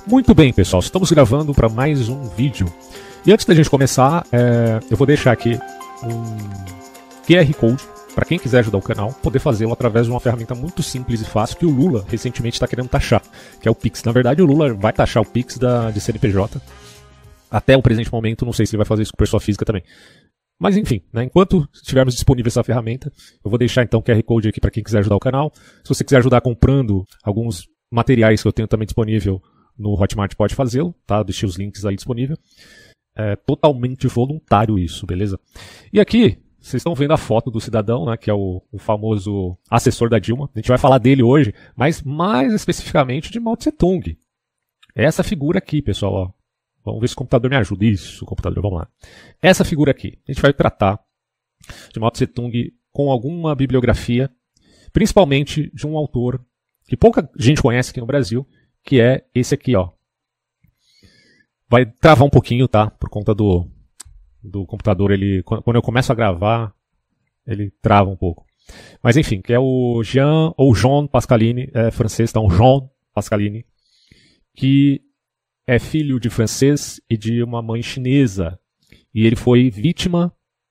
Muito bem, pessoal, estamos gravando para mais um vídeo. E antes da gente começar, eu vou deixar aqui um QR Code para quem quiser ajudar o canal, poder fazê-lo através de uma ferramenta muito simples e fácil que o Lula recentemente está querendo taxar, que é o Pix. Na verdade, o Lula vai taxar o Pix de CNPJ. Até o presente momento, não sei se ele vai fazer isso com pessoa física também. Mas enfim, né, enquanto estivermos disponível essa ferramenta, eu vou deixar então o QR Code aqui para quem quiser ajudar o canal. Se você quiser ajudar comprando alguns materiais que eu tenho também disponível no Hotmart, pode fazê-lo, tá? Eu deixei os links aí disponível. É totalmente voluntário isso, beleza? E aqui, vocês estão vendo a foto do cidadão, né, que é o famoso assessor da Dilma. A gente vai falar dele hoje, mas mais especificamente de Mao Tse Tung. Essa figura aqui, pessoal, ó. Vamos ver se o computador me ajuda. Isso, computador, vamos lá. Essa figura aqui, a gente vai tratar de Mao Tse Tung com alguma bibliografia, principalmente de um autor que pouca gente conhece aqui no Brasil, que é esse aqui, ó. Vai travar um pouquinho, tá? Por conta do computador, quando eu começo a gravar, ele trava um pouco. Mas enfim, que é o Jean Pascalini, é francês, então Jean Pascalini, que é filho de francês e de uma mãe chinesa. E ele foi vítima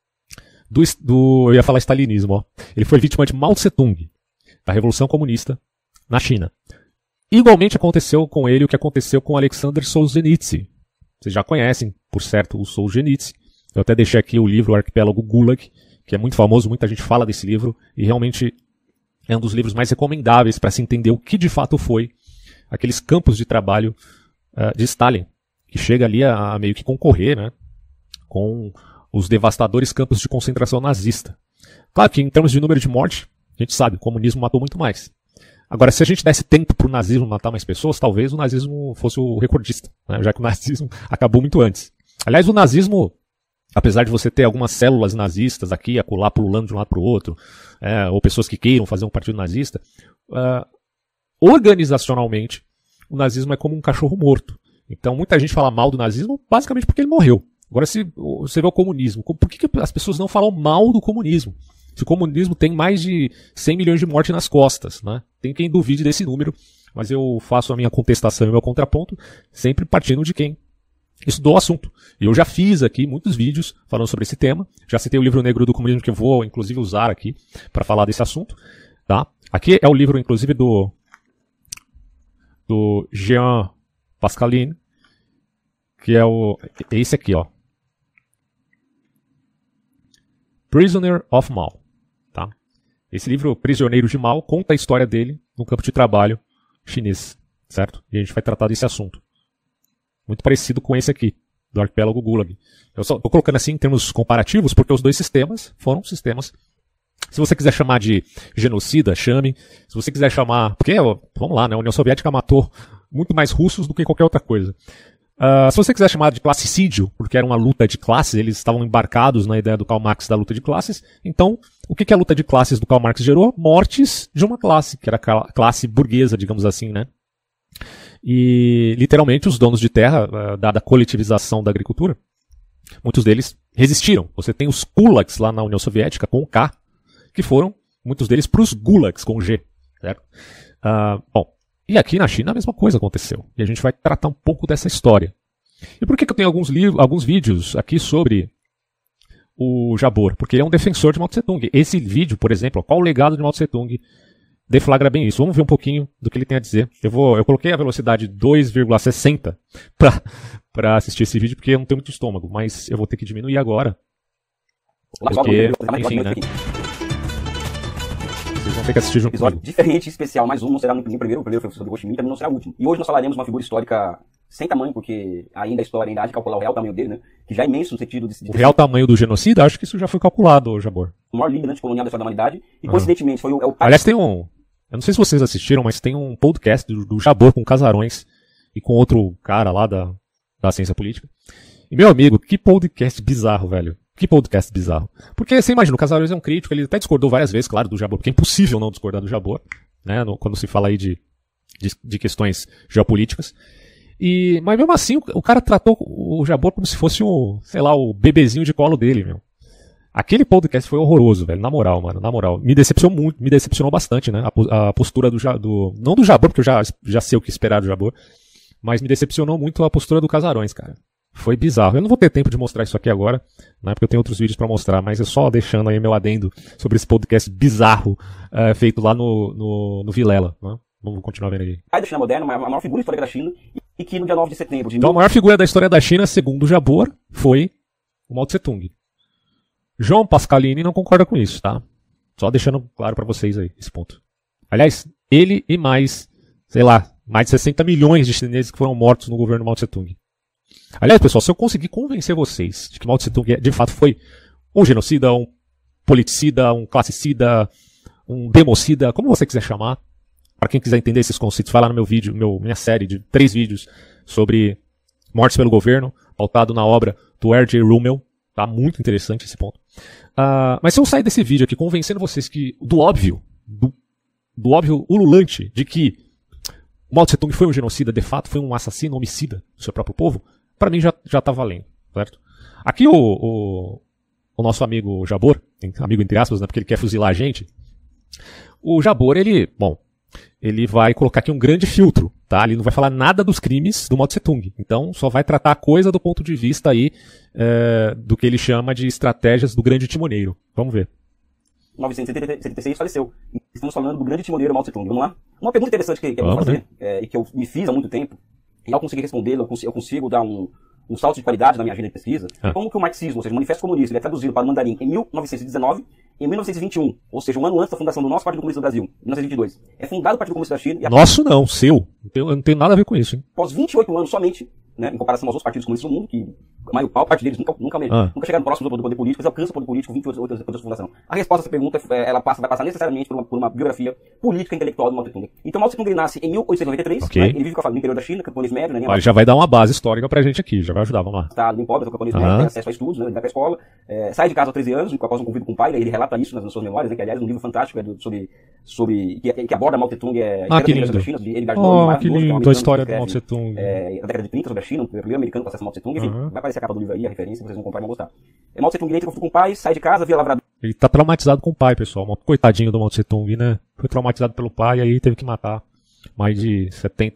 eu ia falar stalinismo, ó. Ele foi vítima de Mao Tse Tung, da Revolução Comunista na China. Igualmente aconteceu com ele o que aconteceu com Alexander Solzhenitsyn. Vocês já conhecem, por certo, o Solzhenitsyn. Eu até deixei aqui o livro O Arquipélago Gulag, que é muito famoso, muita gente fala desse livro, e realmente é um dos livros mais recomendáveis para se entender o que de fato foi aqueles campos de trabalho de Stalin, que chega ali a meio que concorrer, né, com os devastadores campos de concentração nazista. Claro que em termos de número de morte, a gente sabe, o comunismo matou muito mais. Agora, se a gente desse tempo para o nazismo matar mais pessoas, talvez o nazismo fosse o recordista, né, já que o nazismo acabou muito antes. Aliás, o nazismo, apesar de você ter algumas células nazistas aqui, acolá, pululando de um lado para o outro, ou pessoas que queiram fazer um partido nazista, organizacionalmente, o nazismo é como um cachorro morto. Então, muita gente fala mal do nazismo basicamente porque ele morreu. Agora, se você vê o comunismo, por que as pessoas não falam mal do comunismo? Se o comunismo tem mais de 100 milhões de mortes nas costas, né? Tem quem duvide desse número, mas eu faço a minha contestação e o meu contraponto sempre partindo de quem estudou o assunto. E eu já fiz aqui muitos vídeos falando sobre esse tema. Já citei o livro negro do comunismo, que eu vou, inclusive, usar aqui para falar desse assunto. Tá? Aqui é o livro, inclusive, do Jean Pascalini, que é esse aqui, ó. Prisoner of Mao. Tá? Esse livro, Prisioneiro de Mao, conta a história dele no campo de trabalho chinês, certo? E a gente vai tratar desse assunto. Muito parecido com esse aqui, do Arquipélago Gulag. Eu só tô colocando assim em termos comparativos, porque os dois sistemas foram sistemas. Se você quiser chamar de genocida, chame. Se você quiser chamar... Porque, vamos lá, né? A União Soviética matou muito mais russos do que qualquer outra coisa. Se você quiser chamar de classicídio, porque era uma luta de classes, eles estavam embarcados na ideia do Karl Marx da luta de classes, então, o que a luta de classes do Karl Marx gerou? Mortes de uma classe, que era a classe burguesa, digamos assim, né? E, literalmente, os donos de terra, dada a coletivização da agricultura, muitos deles resistiram. Você tem os kulaks lá na União Soviética, com o K, que foram, muitos deles, para os gulags, com G, certo? Bom, e aqui na China a mesma coisa aconteceu. E a gente vai tratar um pouco dessa história. E por que eu tenho alguns vídeos aqui sobre o Jabor? Porque ele é um defensor de Mao Tse Tung. Esse vídeo, por exemplo, qual o legado de Mao Tse Tung, deflagra bem isso. Vamos ver um pouquinho do que ele tem a dizer. Eu coloquei a velocidade 2,60 para assistir esse vídeo, porque eu não tenho muito estômago, mas eu vou ter que diminuir agora. Porque, enfim, né? Vocês vão ter que assistir junto episódio comigo. Diferente, especial, mais um, não será o primeiro foi sobre Ho Chi Minh, também não será o último. E hoje nós falaremos uma figura histórica sem tamanho, porque ainda a história ainda há de calcular o real tamanho dele, né? Que já é imenso no sentido de... O real tamanho do genocida, acho que isso já foi calculado, Jabor. O maior líder anticolonial da história da humanidade, e coincidentemente foi o Aliás, tem eu não sei se vocês assistiram, mas tem um podcast do Jabor com Casarões e com outro cara lá da ciência política. E, meu amigo, que podcast bizarro, velho. Que podcast bizarro. Porque você imagina, o Casarões é um crítico, ele até discordou várias vezes, claro, do Jabor, porque é impossível não discordar do Jabor, né, quando se fala aí de questões geopolíticas. Mas mesmo assim, o cara tratou o Jabor como se fosse o bebezinho de colo dele, meu. Aquele podcast foi horroroso, velho, na moral, mano, na moral. Me decepcionou bastante, né, a postura não do Jabor, porque eu já sei o que esperar do Jabor, mas me decepcionou muito a postura do Casarões, cara. Foi bizarro. Eu não vou ter tempo de mostrar isso aqui agora, né, porque eu tenho outros vídeos pra mostrar, mas é só deixando aí meu adendo sobre esse podcast bizarro feito lá no Vilela, né? Vamos continuar vendo aí. A da China moderna, a maior figura histórica da China, e que no dia 9 de setembro de Então a maior figura da história da China, segundo o Jabor, foi o Mao Tse-tung. João Pascalini não concorda com isso, tá? Só deixando claro pra vocês aí esse ponto. Aliás, ele e mais, sei lá, mais de 60 milhões de chineses que foram mortos no governo Mao Tse-tung. Aliás, pessoal, se eu conseguir convencer vocês de que Mao Tse-tung de fato foi um genocida, um politicida, um classicida, um democida, como você quiser chamar, para quem quiser entender esses conceitos, vai lá no meu vídeo, minha série de 3 vídeos sobre mortes pelo governo, pautado na obra do R.J. Rummel. Tá muito interessante esse ponto. Mas se eu sair desse vídeo aqui convencendo vocês que do óbvio ululante de que o Mao Tse-tung foi um genocida, de fato, foi um assassino, homicida do seu próprio povo, para mim já tá valendo, certo? Aqui o nosso amigo Jabor, amigo entre aspas, né, porque ele quer fuzilar a gente, o Jabor, ele vai colocar aqui um grande filtro, tá? Ele não vai falar nada dos crimes do Mao Tse-tung. Então, só vai tratar a coisa do ponto de vista aí do que ele chama de estratégias do grande timoneiro. Vamos ver. 1976 faleceu. Estamos falando do grande timoneiro Mao Tse-tung. Vamos lá? Uma pergunta interessante que eu vou fazer, e que eu me fiz há muito tempo, e ao conseguir respondê-la, eu consigo dar um salto de qualidade na minha agenda de pesquisa, como que o marxismo, ou seja, o Manifesto Comunista, ele é traduzido para o mandarim em 1919 e em 1921, ou seja, um ano antes da fundação do nosso Partido Comunista do Brasil, 1922. É fundado o Partido Comunista da China. E Nosso não, seu. Eu não tenho nada a ver com isso, hein? Após 28 anos somente, né, em comparação aos outros partidos comunistas do mundo, que a maior parte deles nunca chegaram próximos do poder político, eles alcançam o poder político 28 anos depois da fundação. A resposta a essa pergunta vai passar necessariamente por uma biografia política e intelectual do Mao Tse-tung. Então, Mao Tse-tung ele nasce em 1893, né, ele vive no interior da China, camponês médio, né? Já vai dar uma base histórica pra gente aqui, já vai ajudar, vamos lá. Tá bem pobre, camponês médio, tem acesso a estudos, né, ele vai pra escola, sai de casa aos 13 anos, após um convívio com o pai, ele relata isso nas suas memórias, né, que aliás é um livro fantástico sobre que aborda Mao Tse-tung, que lindo. Da China, ele que lindo, a história do Mao Tse-tung. Da década de 30 sobre a China, o primeiro americano que acessa Mao Tse-tung, enfim, vai aparecer a capa do livro aí, a referência, vocês vão comprar e vão gostar. Mao Tse-tung ele entra com o pai, sai de casa, via lavrador. Ele tá traumatizado com o pai, pessoal. Coitadinho do Mao Tse-tung, né? Foi traumatizado pelo pai e aí teve que matar mais de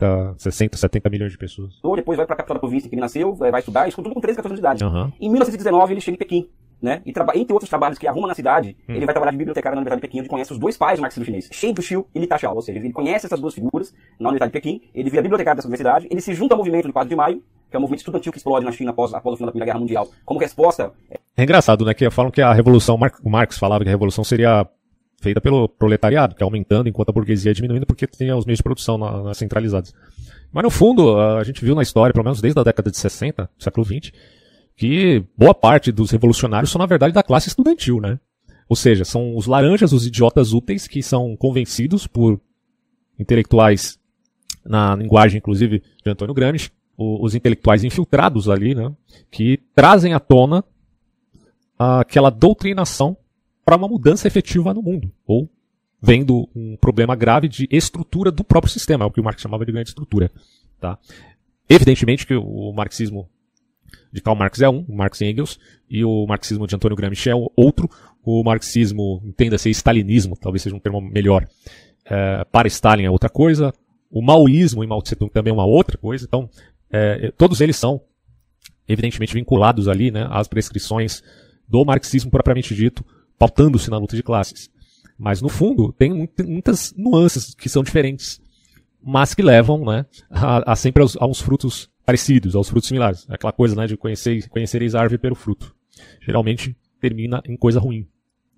70 milhões de pessoas. Depois vai pra capital da província que ele nasceu, vai estudar, isso tudo com 13, 14 anos de idade. Em 1919 ele chega em Pequim, né? E entre outros trabalhos que arruma na cidade, ele vai trabalhar de bibliotecário na Universidade de Pequim, onde conhece os dois pais do marxismo chinês, Shen Duxiu e Li Taxiao, ou seja, ele conhece essas duas figuras na Universidade de Pequim, ele vira bibliotecário dessa universidade, ele se junta ao movimento do 4 de maio, que é um movimento estudantil que explode na China após o fim da Primeira Guerra Mundial. Como resposta... É engraçado, né? Que falam que a revolução... O Marx falava que a revolução seria feita pelo proletariado, que é aumentando enquanto a burguesia é diminuindo, porque tem os meios de produção centralizados. Mas no fundo, a gente viu na história, pelo menos desde a década de 60, século XX, que boa parte dos revolucionários são, na verdade, da classe estudantil, né? Ou seja, são os laranjas, os idiotas úteis, que são convencidos por intelectuais, na linguagem, inclusive, de Antônio Gramsci, os intelectuais infiltrados ali, né, que trazem à tona aquela doutrinação para uma mudança efetiva no mundo, ou vendo um problema grave de estrutura do próprio sistema, é o que o Marx chamava de grande estrutura. Tá? Evidentemente que o marxismo de Karl Marx é um, o Marx e Engels, e o marxismo de Antônio Gramsci é outro, o marxismo, entenda-se stalinismo, talvez seja um termo melhor, para Stalin é outra coisa, o maoísmo e Mao Tse-tung também é uma outra coisa, então todos eles são evidentemente vinculados ali, né, às prescrições do marxismo propriamente dito, pautando-se na luta de classes. Mas no fundo tem muitas nuances que são diferentes, mas que levam, né, a sempre a uns frutos parecidos, aos frutos similares. Aquela coisa, né, de conhecereis a árvore pelo fruto. Geralmente termina em coisa ruim.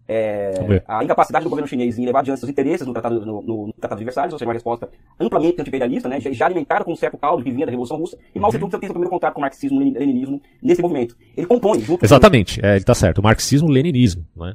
A incapacidade do governo chinês em levar adiante seus interesses no Tratado de Versalhes, ou seja, uma resposta amplamente anti-imperialista, né, já alimentada com um certo caldo que vinha da Revolução Russa, e Mao Tse-tung tem seu primeiro contato com o marxismo e leninismo nesse movimento. Ele compõe junto... Exatamente, ele está certo. O marxismo-leninismo, né,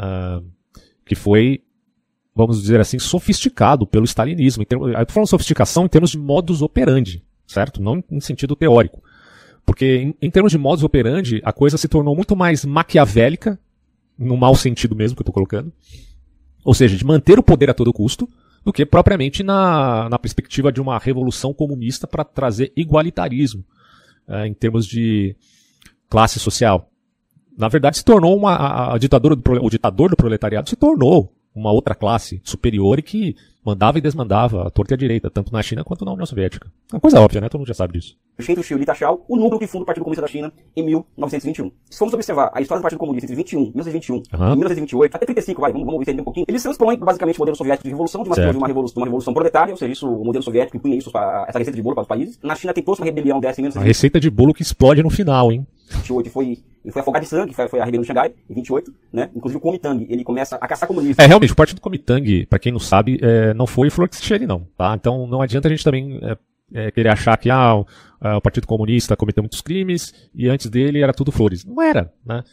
que foi, vamos dizer assim, sofisticado pelo stalinismo. Eu estou falando sofisticação em termos de modus operandi, certo? Não em sentido teórico. Porque em termos de modus operandi, a coisa se tornou muito mais maquiavélica, no mau sentido mesmo que eu estou colocando, ou seja, de manter o poder a todo custo, do que propriamente na perspectiva de uma revolução comunista para trazer igualitarismo em termos de classe social. Na verdade, se tornou o ditador do proletariado se tornou uma outra classe superior e que mandava e desmandava a torta e a direita, tanto na China quanto na União Soviética. É uma coisa óbvia, né? Todo mundo já sabe disso. Shen Tuxiu Li Tashao, o núcleo que funda o Partido Comunista da China em 1921. Se formos observar a história do Partido Comunista entre 1921 e 1928, até 35, vamos entender um pouquinho, eles transpõem basicamente o modelo soviético de revolução, de uma revolução proletária, ou seja, isso, o modelo soviético impunha isso, essa receita de bolo para os países. Na China tentou-se uma rebelião dessa em 1928. A receita de bolo que explode no final, hein? 28 foi afogado de sangue, foi a rebelião de Xangai, em 28, né? Inclusive o Kuomintang, ele começa a caçar comunistas. Realmente, o partido do Kuomintang, pra quem não sabe, não foi flor que se cheire, não, tá? Então não adianta a gente também querer achar que o Partido Comunista cometeu muitos crimes e antes dele era tudo flores. Não era, né?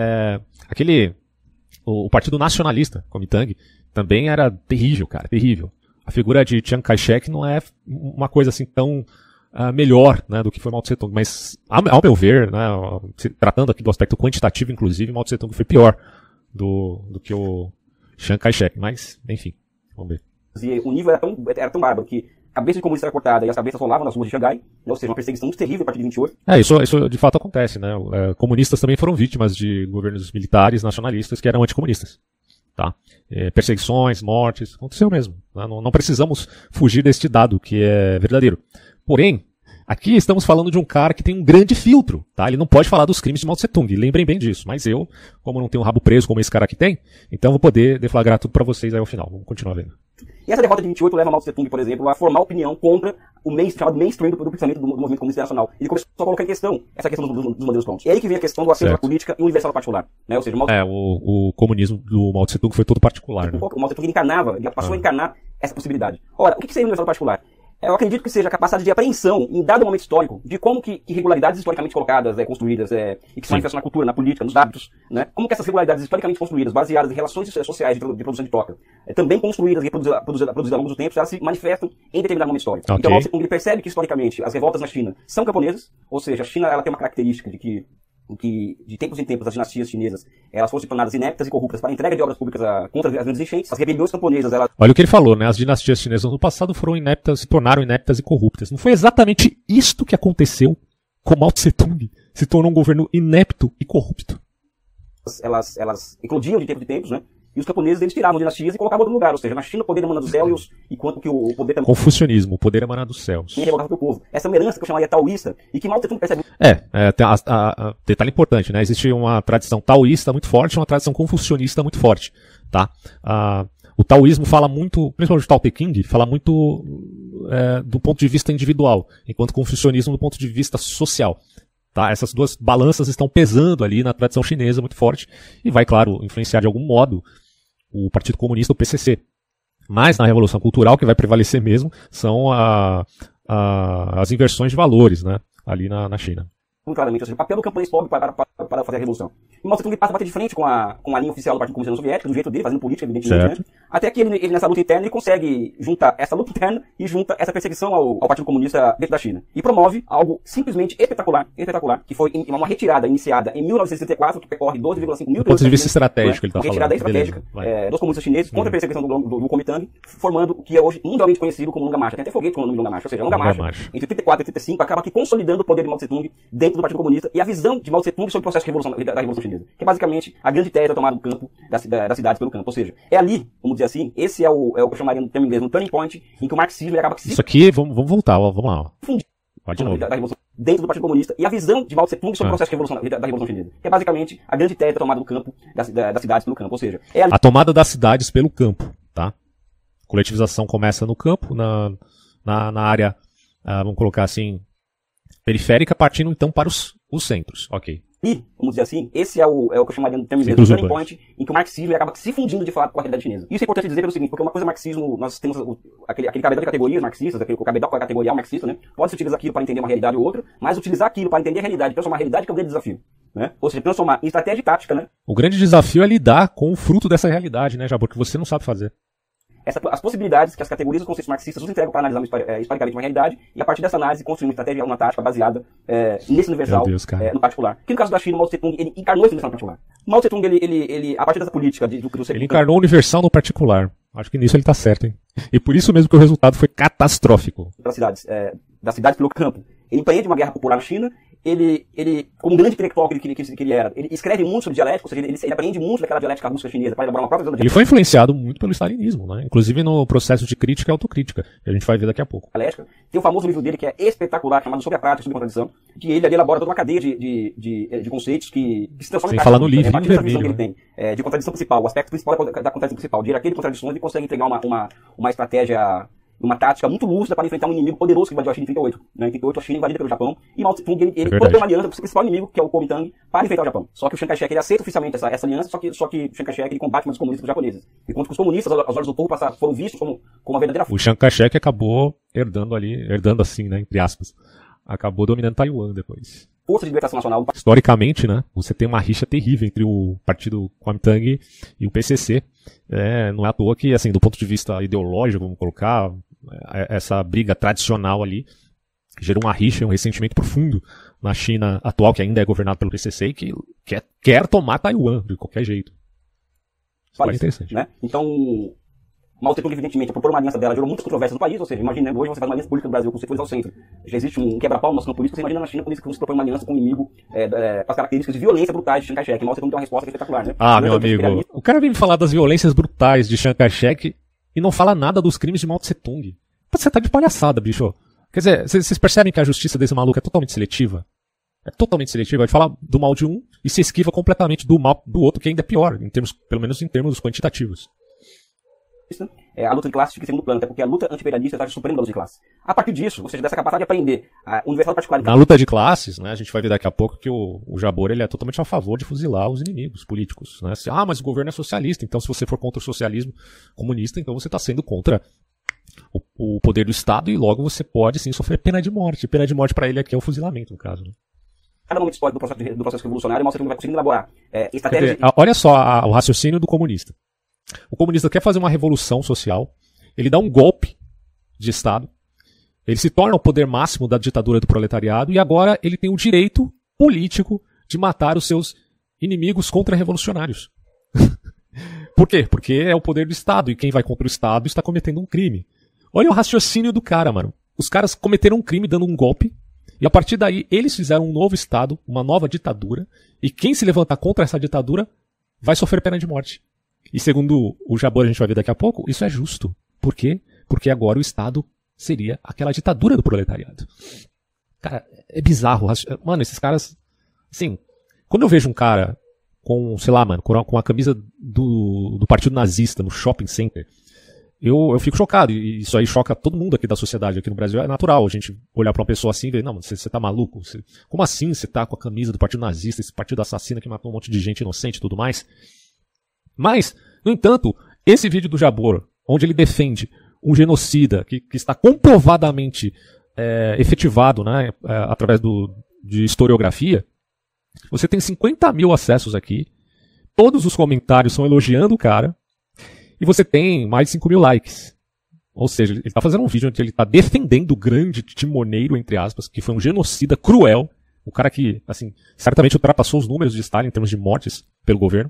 O Partido Nacionalista, Kuomintang, também era terrível, cara, terrível. A figura de Chiang Kai-shek não é uma coisa assim tão melhor, né, do que foi Mao Tse Tung, mas ao meu ver, né, tratando aqui do aspecto quantitativo, inclusive, Mao Tse Tung foi pior do que o Chiang Kai-shek, mas enfim, vamos ver. E o nível era tão bárbaro que a cabeça de comunista era cortada e as cabeças rolavam nas ruas de Xangai, né, ou seja, uma perseguição muito terrível a partir de 28. Isso de fato acontece, né, comunistas também foram vítimas de governos militares nacionalistas que eram anticomunistas. Tá? Perseguições, mortes, aconteceu mesmo. Né? Não precisamos fugir deste dado, que é verdadeiro. Porém, aqui estamos falando de um cara que tem um grande filtro, tá? Ele não pode falar dos crimes de Mao Tse Tung, lembrem bem disso. Mas eu, como não tenho um rabo preso como esse cara aqui tem, então vou poder deflagrar tudo pra vocês aí ao final. Vamos continuar vendo. E essa derrota de 28 leva Mao Tse Tung, por exemplo, a formar opinião contra o chamado mainstream do pensamento do movimento comunista internacional. Ele começou a colocar em questão essa questão dos modelos prontos. E é aí que vem a questão do acerto da política e universal particular. Né? Ou seja, o comunismo do Mao Tse Tung foi todo particular. Né? O Mao Tse Tung ele passou a encarnar essa possibilidade. Ora, o que seria universal particular? Eu acredito que seja a capacidade de apreensão, em dado momento histórico, de como que regularidades historicamente colocadas, construídas, e que se manifestam na cultura, na política, nos hábitos, né? Como que essas regularidades historicamente construídas, baseadas em relações sociais de produção de troca, também construídas e produzidas ao longo do tempo, elas se manifestam em determinado momento histórico. Okay. Então, Mao Tse Tung percebe que, historicamente, as revoltas na China são camponesas, ou seja, a China ela tem uma característica de que de tempos em tempos as dinastias chinesas elas foram se tornadas ineptas e corruptas para a entrega de obras públicas contra as grandes enchentes. As rebeliões camponesas, elas... Olha o que ele falou, né? As dinastias chinesas no passado foram ineptas, se tornaram ineptas e corruptas. Não foi exatamente isto que aconteceu com Mao Tse Tung? Se tornou um governo inepto e corrupto. Elas eclodiam de tempos em tempos, né? E os camponeses, eles tiravam dinastias e colocavam em outro lugar. Ou seja, na China o poder emana do céu enquanto que o poder também... Confucionismo, o poder emana dos céus. E revoltava para o povo. Essa é uma herança que eu chamaria taoísta e que Mao Tse Tung percebe... Detalhe importante, né? Existe uma tradição taoísta muito forte e uma tradição confucionista muito forte, tá? O taoísmo fala muito, principalmente o Tao Te Ching, fala muito do ponto de vista individual, enquanto o confucionismo do ponto de vista social. Tá? Essas duas balanças estão pesando ali na tradição chinesa muito forte e vai, claro, influenciar de algum modo o Partido Comunista, o PCC. Mas na Revolução Cultural, que vai prevalecer mesmo, são as inversões de valores, né, ali na China. Muito claramente, ou seja, o papel do camponês pobre para fazer a revolução. E Mao Tse Tung passa a bater de frente com a linha oficial do Partido Comunista Soviético, do jeito dele, fazendo política, evidentemente, né? Até que ele nessa luta interna, ele consegue juntar essa luta interna e junta essa perseguição ao Partido Comunista dentro da China. E promove algo simplesmente espetacular, que foi uma retirada iniciada em 1964, que percorre 12,5 mil quilômetros. Do ponto de vista estratégico, ele está falando. Retirada estratégica dos comunistas chineses contra a perseguição do Kuomintang, formando o que é hoje mundialmente conhecido como Longa Marcha. Tem até foguete com o nome de Longa Marcha. Ou seja, a Longa Marcha, entre 34 e 35, acaba aqui consolidando o poder de Mao Tse Tung dentro do Partido Comunista e a visão de Mao Tse Tung sobre o processo da Revolução Chinesa. Que é basicamente a grande tese da tomada do campo, das cidades pelo campo. Ou seja, é ali, vamos dizer assim, esse é o que eu chamaria no termo inglês, um turning point, em que o marxismo acaba se... Isso aqui, vamos voltar, vamos lá. Pode de novo. Da Revolução dentro do Partido Comunista e a visão de Mao Tse Tung sobre o processo da Revolução Chinesa. Que é basicamente a grande tese da tomada do campo, das cidades pelo campo. Ou seja, é ali... A tomada das cidades pelo campo, tá? A coletivização começa no campo, na área, vamos colocar assim, periférica, partindo então para os centros, ok. E, vamos dizer assim, esse é o que eu chamaria no termo inglês, turning point, em que o marxismo acaba se fundindo de fato com a realidade chinesa. Isso é importante dizer pelo seguinte, porque uma coisa é marxismo, nós temos aquele cabedal de categorias marxistas, o cabedal com a categorial marxista, né? Pode-se utilizar aquilo para entender uma realidade ou outra, mas utilizar aquilo para entender a realidade, transformar a realidade que é o grande desafio. Né? Ou seja, transformar em estratégia e tática, né? O grande desafio é lidar com o fruto dessa realidade, né, Jabor, que você não sabe fazer. As possibilidades que as categorias dos conceitos marxistas nos entregam para analisar historicamente uma realidade e a partir dessa análise construir uma estratégia, uma tática baseada nesse universal, no particular. Que no caso da China, Mao Tse Tung, ele encarnou esse universal no particular. Mao Tse Tung, ele a partir dessa política... Ele encarnou o universal no particular. Acho que nisso ele está certo, hein? E por isso mesmo que o resultado foi catastrófico. Das cidades pelo campo. Ele empreende uma guerra popular na China como um grande intelectual que ele era, ele escreve muito sobre dialética, ou seja, ele aprende muito daquela dialética russa chinesa para elaborar uma própria visão da Ele foi influenciado muito pelo stalinismo, né? Inclusive no processo de crítica e autocrítica, que a gente vai ver daqui a pouco. Dialética. Tem o famoso livro dele que é espetacular, chamado Sobre a Prática e sobre a Contradição, que ele ali elabora toda uma cadeia de conceitos que se transformam em falar no livro em vermelho, que ele tem, de contradição principal, o aspecto principal da contradição principal, de hierarquia de contradições, ele consegue entregar uma estratégia, uma tática muito lúcida para enfrentar um inimigo poderoso que invadiu a China em 38. Né? Em 38 a China invadida pelo Japão e Mao Tse-tung ele propõe uma aliança para o seu principal inimigo, que é o Kuomintang, para enfrentar o Japão. Só que o Chiang Kai-shek ele aceita oficialmente essa aliança, só que o Chiang Kai-shek ele combate mais os comunistas que os japoneses. Enquanto que os comunistas, aos olhos do povo, foram vistos como uma verdadeira... O Chiang Kai-shek acabou herdando assim, né, entre aspas, acabou dominando Taiwan depois. Força de Libertação Nacional. Historicamente, né, você tem uma rixa terrível entre o partido Kuomintang e o PCC. Não é à toa que, assim, do ponto de vista ideológico, vamos colocar, essa briga tradicional ali gerou uma rixa, um ressentimento profundo na China atual, que ainda é governada pelo PCC e que quer tomar Taiwan de qualquer jeito. Isso é interessante. Né? Então, Mao Tse-tung, evidentemente, a propor uma aliança dela gerou muitas controvérsias no país, ou seja, imagina, hoje você faz uma aliança política no Brasil com os setores ao centro. Já existe um quebra-pau no nosso campo político, você imagina na China quando se propõe uma aliança com um inimigo com as características de violência brutais de Chiang Kai-shek. Mao Tse-tung tem uma resposta espetacular, né? Meu amigo, o cara vem me falar das violências brutais de Chiang Kai-shek e não fala nada dos crimes de Mao Tse-tung. Você tá de palhaçada, bicho. Quer dizer, vocês percebem que a justiça desse maluco é totalmente seletiva? É totalmente seletiva. Vai falar do mal de um e se esquiva completamente do mal do outro, que ainda é pior, pelo menos em termos quantitativos. A luta de classe fica em segundo plano, até porque a luta anti-imperialista está suprema da luta de classe. A partir disso, ou seja, dessa capacidade de aprender a universal particular... Na luta de classes, né, a gente vai ver daqui a pouco que o Jabor ele é totalmente a favor de fuzilar os inimigos políticos. Né? Mas o governo é socialista, então se você for contra o socialismo comunista, então você está sendo contra o poder do Estado e logo você pode sim sofrer pena de morte. Pena de morte para ele aqui é o fuzilamento, no caso. Né? Cada momento histórico do processo revolucionário, Mao Tse-tung vai conseguindo elaborar estratégias... Olha só o raciocínio do comunista. O comunista quer fazer uma revolução social, ele dá um golpe de Estado, ele se torna o poder máximo da ditadura do proletariado e agora ele tem o direito político de matar os seus inimigos contra-revolucionários. Por quê? Porque é o poder do Estado e quem vai contra o Estado está cometendo um crime. Olha o raciocínio do cara, mano. Os caras cometeram um crime dando um golpe e a partir daí eles fizeram um novo Estado, uma nova ditadura e quem se levantar contra essa ditadura vai sofrer pena de morte. E segundo o Jabor, a gente vai ver daqui a pouco, isso é justo. Por quê? Porque agora o Estado seria aquela ditadura do proletariado. Cara, é bizarro. Mano, esses caras... Assim, quando eu vejo um cara com, sei lá, mano, com a camisa do partido nazista no shopping center, eu fico chocado. E isso aí choca todo mundo aqui da sociedade. Aqui no Brasil é natural a gente olhar pra uma pessoa assim e ver, não, você tá maluco? Como assim você tá com a camisa do partido nazista, esse partido assassino que matou um monte de gente inocente e tudo mais? Mas, no entanto, esse vídeo do Jabor, onde ele defende um genocida que está comprovadamente efetivado, né, através de historiografia, você tem 50 mil acessos aqui, todos os comentários são elogiando o cara, e você tem mais de 5 mil likes. Ou seja, ele está fazendo um vídeo onde ele está defendendo o grande timoneiro, entre aspas, que foi um genocida cruel, o cara que, assim, certamente ultrapassou os números de Stalin em termos de mortes pelo governo.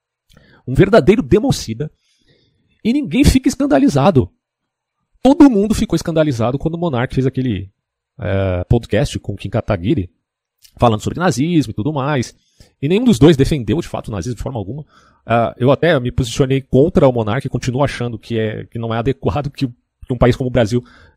Um verdadeiro democida. E ninguém fica escandalizado. Todo mundo ficou escandalizado quando o Monark fez aquele podcast com o Kim Kataguiri, falando sobre nazismo e tudo mais. E nenhum dos dois defendeu, de fato, o nazismo de forma alguma. Eu até me posicionei contra o Monark e continuo achando que não é adequado que um país como o Brasil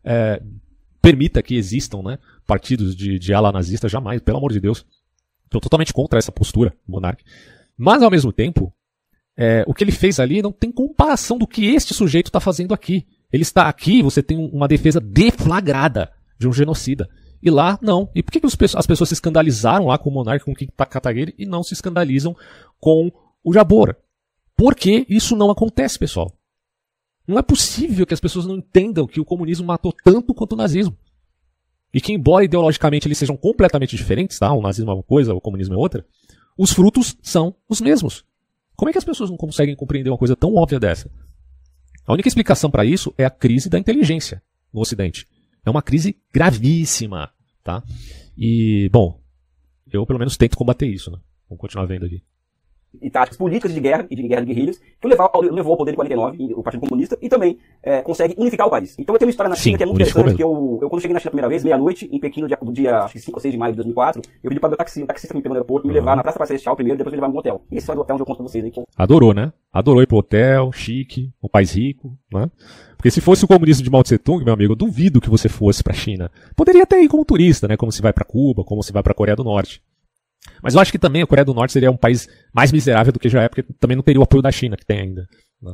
permita que existam, né, partidos de ala nazista. Jamais, pelo amor de Deus. Estou totalmente contra essa postura, Monark. Mas, ao mesmo tempo, o que ele fez ali não tem comparação do que este sujeito está fazendo aqui. Ele está aqui, você tem uma defesa deflagrada de um genocida. E lá, não. E por que as pessoas se escandalizaram lá com o Monark, com o Kim Kataguiri, e não se escandalizam com o Jabor? Porque isso não acontece, pessoal. Não é possível que as pessoas não entendam que o comunismo matou tanto quanto o nazismo. E que, embora ideologicamente eles sejam completamente diferentes, tá? O nazismo é uma coisa, o comunismo é outra, os frutos são os mesmos. Como é que as pessoas não conseguem compreender uma coisa tão óbvia dessa? A única explicação para isso é a crise da inteligência no Ocidente. É uma crise gravíssima, tá? E, bom, eu pelo menos tento combater isso, né? Vamos continuar vendo aqui. e táticas políticas de guerra e de guerra de guerrilhas que levou ao poder em 49, o Partido Comunista, e também consegue unificar o país. Então eu tenho uma história na China que é muito interessante, que eu quando cheguei na China a primeira vez, meia-noite, em Pequim, no dia acho que 5 ou 6 de maio de 2004, eu pedi para o taxista me pegou no aeroporto, me levar na Praça Praça Celestial primeiro, depois me levar no hotel. E esse história do hotel onde eu conto pra vocês aí. Adorou, né? Adorou ir pro hotel, chique, um país rico, né? Porque se fosse o comunismo de Mao Tse Tung, meu amigo, eu duvido que você fosse pra China. Poderia até ir como turista, né? Como se vai pra Cuba, como se vai pra Coreia do Norte. Mas eu acho que também a Coreia do Norte seria um país mais miserável do que já é, porque também não teria o apoio da China, que tem ainda. Né?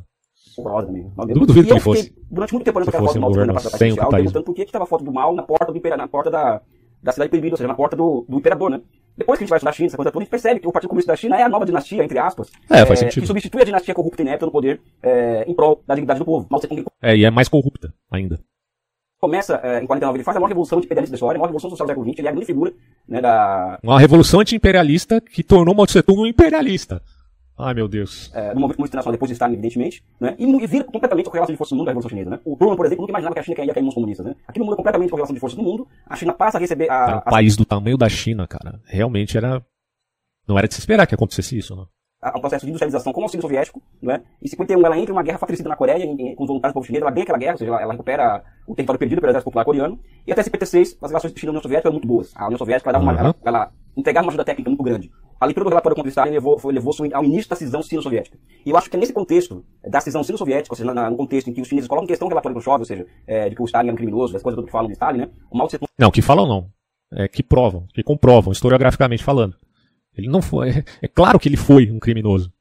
Eu duvido que ele fosse. Durante muito tempo olhando aquela foto do Mao na Praça sem Celestial, perguntando por que estava a foto do Mao na porta do império, na porta da cidade proibida, ou seja, na porta do imperador, né? Depois que a gente vai estudar a China, essa coisa toda, a gente percebe que o Partido Comunista da China é a nova dinastia, entre aspas, faz sentido. que substitui a dinastia corrupta e inepta no poder em prol da dignidade do povo. Mao Tse Tung e é mais corrupta ainda. Começa em 49, ele faz a maior revolução anti-imperialista da história, a maior revolução social do século XX, ele é a grande figura, né, uma revolução anti-imperialista que tornou Mao Tse Tung um imperialista. Ai, meu Deus. No movimento comunista internacional, depois de Stalin, evidentemente, né, e vira completamente a correlação de forças do mundo da Revolução Chinesa, né. O Truman, por exemplo, nunca imaginava que a China ia cair em mãos comunistas, né. Aquilo muda completamente a correlação de forças do mundo, a China passa a receber Era um país do tamanho da China, cara. Realmente não era de se esperar que acontecesse isso, né. Um processo de industrialização como o auxílio soviético, né? Em 51 ela entra em uma guerra fratricida na Coreia com os voluntários do povo chinês, ela ganha aquela guerra, ou seja, ela recupera o território perdido pelo exército popular coreano, e até 56 as relações China e União Soviética eram muito boas. A União Soviética ela entregava uma ajuda técnica muito grande. A leitura do relatório contra Stalin levou-se ao início da cisão sino-soviética. E eu acho que é nesse contexto da cisão sino-soviética, ou seja, no contexto em que os chineses colocam em questão o relatório do Khrushchev, ou seja, de que o Stalin era um criminoso, as coisas todas que falam de Stalin, né? O Mao Tse Tung... Não, que falam não. Que provam, que comprovam, historiograficamente falando. Ele não foi... É claro que ele foi um criminoso.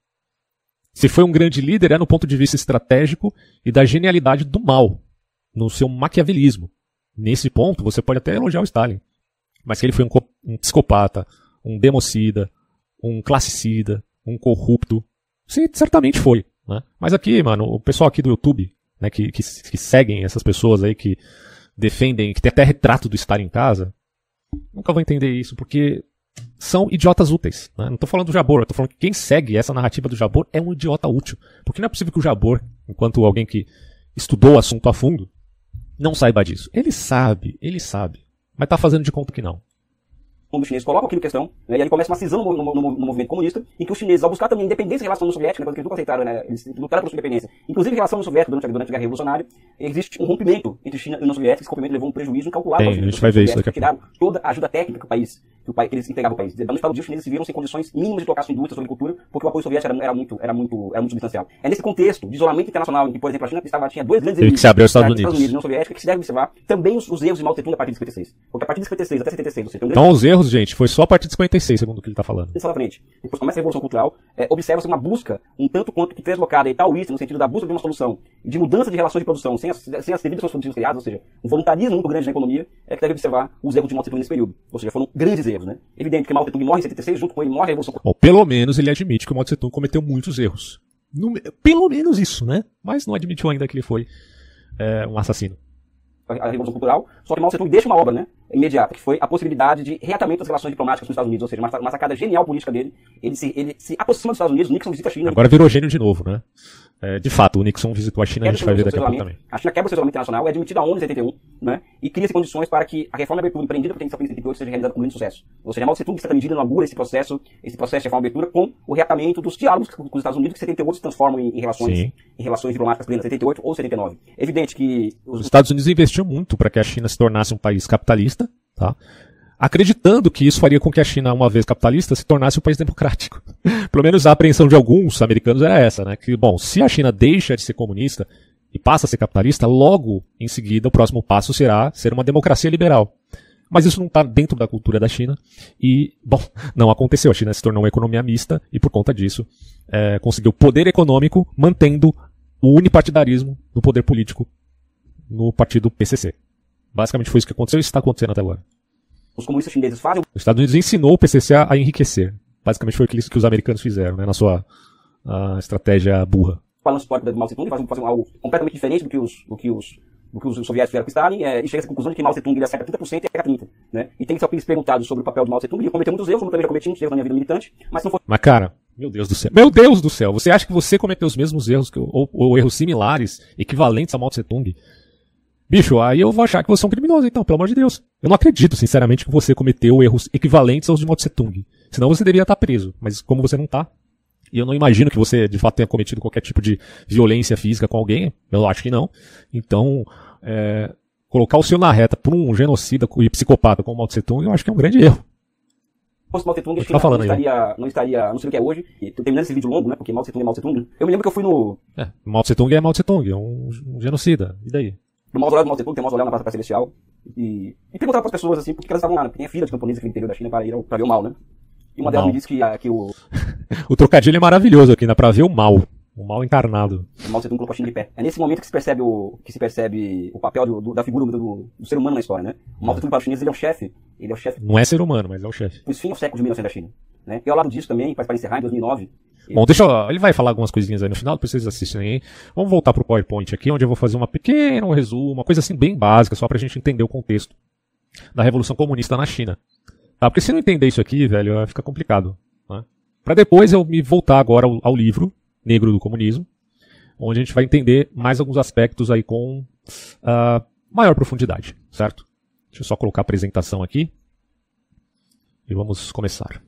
Se foi um grande líder, é no ponto de vista estratégico e da genialidade do mal, no seu maquiavelismo. Nesse ponto, você pode até elogiar o Stalin. Mas que ele foi um psicopata, um democida, um classicida, um corrupto. Sim, certamente foi. Né? Mas aqui, mano, o pessoal aqui do YouTube, né, que seguem essas pessoas aí, que defendem, que tem até retrato do Stalin em casa, nunca vão entender isso, porque... são idiotas úteis. Né? Não estou falando do Jabor, eu estou falando que quem segue essa narrativa do Jabor é um idiota útil. Porque não é possível que o Jabor, enquanto alguém que estudou o assunto a fundo, não saiba disso. Ele sabe, mas está fazendo de conta que não. Quando os chineses colocam aquilo em questão, né, e aí começa uma cisão no movimento comunista, em que os chineses, ao buscar também independência em relação à União Soviética, né, porque eles nunca aceitaram, né, eles lutaram por sua independência, inclusive em relação à União Soviética durante a Guerra Revolucionária, existe um rompimento entre China e União Soviética, esse rompimento levou um prejuízo incalculável. A gente vai ver isso daqui a pouco. Tiraram toda a ajuda técnica que eles entregavam ao país. No estado os chineses se viram sem condições mínimas de tocar sua indústria, sua agricultura, porque o apoio soviético era muito substancial. É nesse contexto de isolamento internacional, em que, por exemplo, a China tinha dois grandes inimigos, que se abriu os Estados Unidos e a União Soviética, que se deve observar também os erros de Mao Tse-tung a partir de 56. Porque a partir de 56 até 76, você tem Então os erros, gente, foi só a partir de 56, segundo o que ele está falando. Isso lá na frente. Depois começa a Revolução Cultural, observa-se uma busca, um tanto quanto que deslocada e taoísta, no sentido da busca de uma solução, de mudança de relações de produção, sem as devidas soluções produtivas criadas, ou seja, um voluntarismo muito grande na economia, que deve observar os erros de Mao Tse-tung nesse período. Ou seja, foram grandes erros, né? Evidente que Mao Tse-tung morre em 76, junto com ele morre a Revolução Cultural. Bom, pelo menos ele admite que o Mao Tse-tung cometeu muitos erros. Pelo menos isso, né? Mas não admitiu ainda que ele foi um assassino. A Revolução Cultural, só que Mao Tse-tung deixa uma obra, né, imediata, que foi a possibilidade de reatamento das relações diplomáticas com os Estados Unidos, ou seja, uma sacada genial política dele. Ele se aproxima dos Estados Unidos, Nixon visita a China. Agora virou gênio de novo, né? De fato, o Nixon visitou a China, a gente vai ver daqui a pouco também. A China quebra o seu isolamento internacional, é admitida a ONU em 71, né, e cria-se condições para que a reforma de abertura empreendida por 78 seja realizada com grande sucesso. Ou seja, Mao Tse-tung, de certa medida, inaugura esse processo de reforma de abertura com o reatamento dos diálogos com os Estados Unidos, que em 78 se transformam em relações diplomáticas plenas, 78 ou 79. É evidente que os Estados Unidos investiu muito para que a China se tornasse um país capitalista, tá? Acreditando que isso faria com que a China, uma vez capitalista, se tornasse um país democrático. Pelo menos a apreensão de alguns americanos era essa, né? Que, bom, se a China deixa de ser comunista e passa a ser capitalista, logo em seguida o próximo passo será ser uma democracia liberal. Mas isso não está dentro da cultura da China e, bom, não aconteceu. A China se tornou uma economia mista e, por conta disso, conseguiu poder econômico mantendo o unipartidarismo do poder político no partido PCC. Basicamente foi isso que aconteceu e isso está acontecendo até agora. Os comunistas chineses fazem... Os Estados Unidos ensinou o PCC a enriquecer. Basicamente foi isso que os americanos fizeram, né, na sua estratégia burra. Balanço histórico de Mao Tse-tung, fazem algo completamente diferente do que os soviéticos fizeram com Stalin, e chega a essa conclusão de que Mao Tse-tung ele acerta 30% e erra 30%. Né? E tem que ser perguntado sobre o papel do Mao Tse-tung, ele cometeu muitos erros, como eu também já cometi muitos erros na minha vida militante, mas não foi... Mas cara, meu Deus do céu. Meu Deus do céu, você acha que você cometeu os mesmos erros, ou erros similares, equivalentes a Mao Tse-tung? Bicho, aí eu vou achar que você é um criminoso, então, pelo amor de Deus. Eu não acredito, sinceramente, que você cometeu erros equivalentes aos de Mao Tse-tung. Senão você deveria estar preso. Mas como você não está, E eu não imagino que você, de fato, tenha cometido qualquer tipo de violência física com alguém. Eu acho que não. Então, colocar o senhor na reta por um genocida e psicopata como Mao Tse Tung, eu acho que é um grande erro. Se fosse Mao Tse Tung, tá falando não estaria, não sei o que é hoje, e terminando esse vídeo longo, né, porque Mao Tse Tung é Mao Tse Tung. Eu me lembro que eu fui no... Mao Tse Tung é Mao Tse Tung, é um genocida. E daí? No mausoléu do Mao Tse Tung, tem um mausoléu na Praça Celestial, e perguntava para as pessoas, assim, por que elas estavam lá, né, porque tem a fila de camponeses aqui no interior da China para ver o Mao, né. E uma delas me disse que o... O trocadilho é maravilhoso aqui, dá pra ver o mal. O mal encarnado. O Mao Tse Tung colocou a China de pé. É nesse momento que se percebe o papel da figura do ser humano na história, né? O Mao Tse Tung para os chineses, ele é o chefe. Não é ser humano, mas é o chefe. Os fins ao século de 1900 da China. Né? E ao lado disso também, para encerrar, em 2009... Bom, ele vai falar algumas coisinhas aí no final, depois vocês assistem aí. Vamos voltar pro PowerPoint aqui, onde eu vou fazer um pequeno resumo, uma coisa assim bem básica, só pra gente entender o contexto da Revolução Comunista na China. Tá? Porque se não entender isso aqui, velho, fica complicado. Né? Pra depois eu me voltar agora ao livro Negro do Comunismo, onde a gente vai entender mais alguns aspectos aí com maior profundidade, certo? Deixa eu só colocar a apresentação aqui e vamos começar.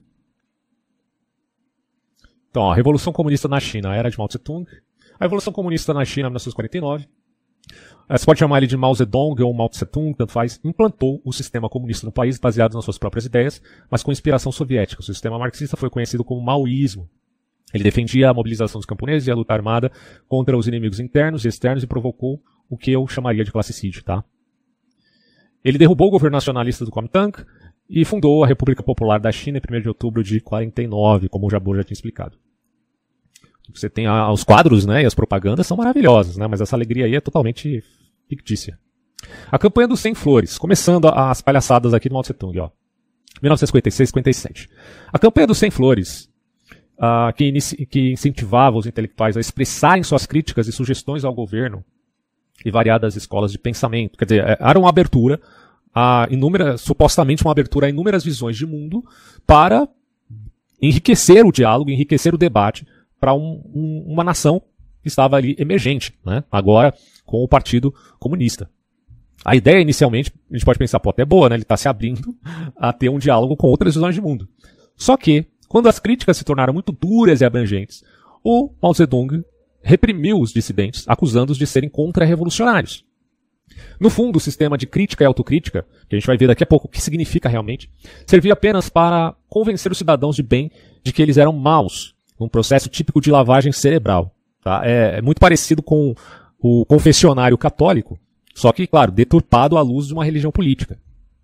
Então, a Revolução Comunista na China, a era de Mao Tse-tung. A Revolução Comunista na China, 1949. Você pode chamar ele de Mao Zedong ou Mao Tse-tung, tanto faz. Implantou o sistema comunista no país baseado nas suas próprias ideias, mas com inspiração soviética. O sistema marxista foi conhecido como maoísmo. Ele defendia a mobilização dos camponeses e a luta armada contra os inimigos internos e externos e provocou o que eu chamaria de classicídio, tá? Ele derrubou o governo nacionalista do Kuomintang e fundou a República Popular da China em 1º de outubro de 49, como o Jabor já tinha explicado. Você tem os quadros, né, e as propagandas são maravilhosas, né, mas essa alegria aí é totalmente fictícia. A campanha dos 100 flores, começando as palhaçadas aqui do Mao Tse-tung, ó. 1956-57. A campanha dos 100 flores, que incentivava os intelectuais a expressarem suas críticas e sugestões ao governo e variadas escolas de pensamento. Quer dizer, era uma abertura supostamente uma abertura a inúmeras visões de mundo para enriquecer o diálogo, enriquecer o debate para uma nação que estava ali emergente, né? Agora com o Partido Comunista. A ideia inicialmente, a gente pode pensar, pô, até boa, né? Ele está se abrindo a ter um diálogo com outras visões de mundo. Só que, quando as críticas se tornaram muito duras e abrangentes, o Mao Zedong reprimiu os dissidentes, acusando-os de serem contra-revolucionários. No fundo, o sistema de crítica e autocrítica, que a gente vai ver daqui a pouco o que significa realmente, servia apenas para convencer os cidadãos de bem de que eles eram maus, num processo típico de lavagem cerebral. Tá? É muito parecido com o confessionário católico, só que, claro, deturpado à luz de uma religião política.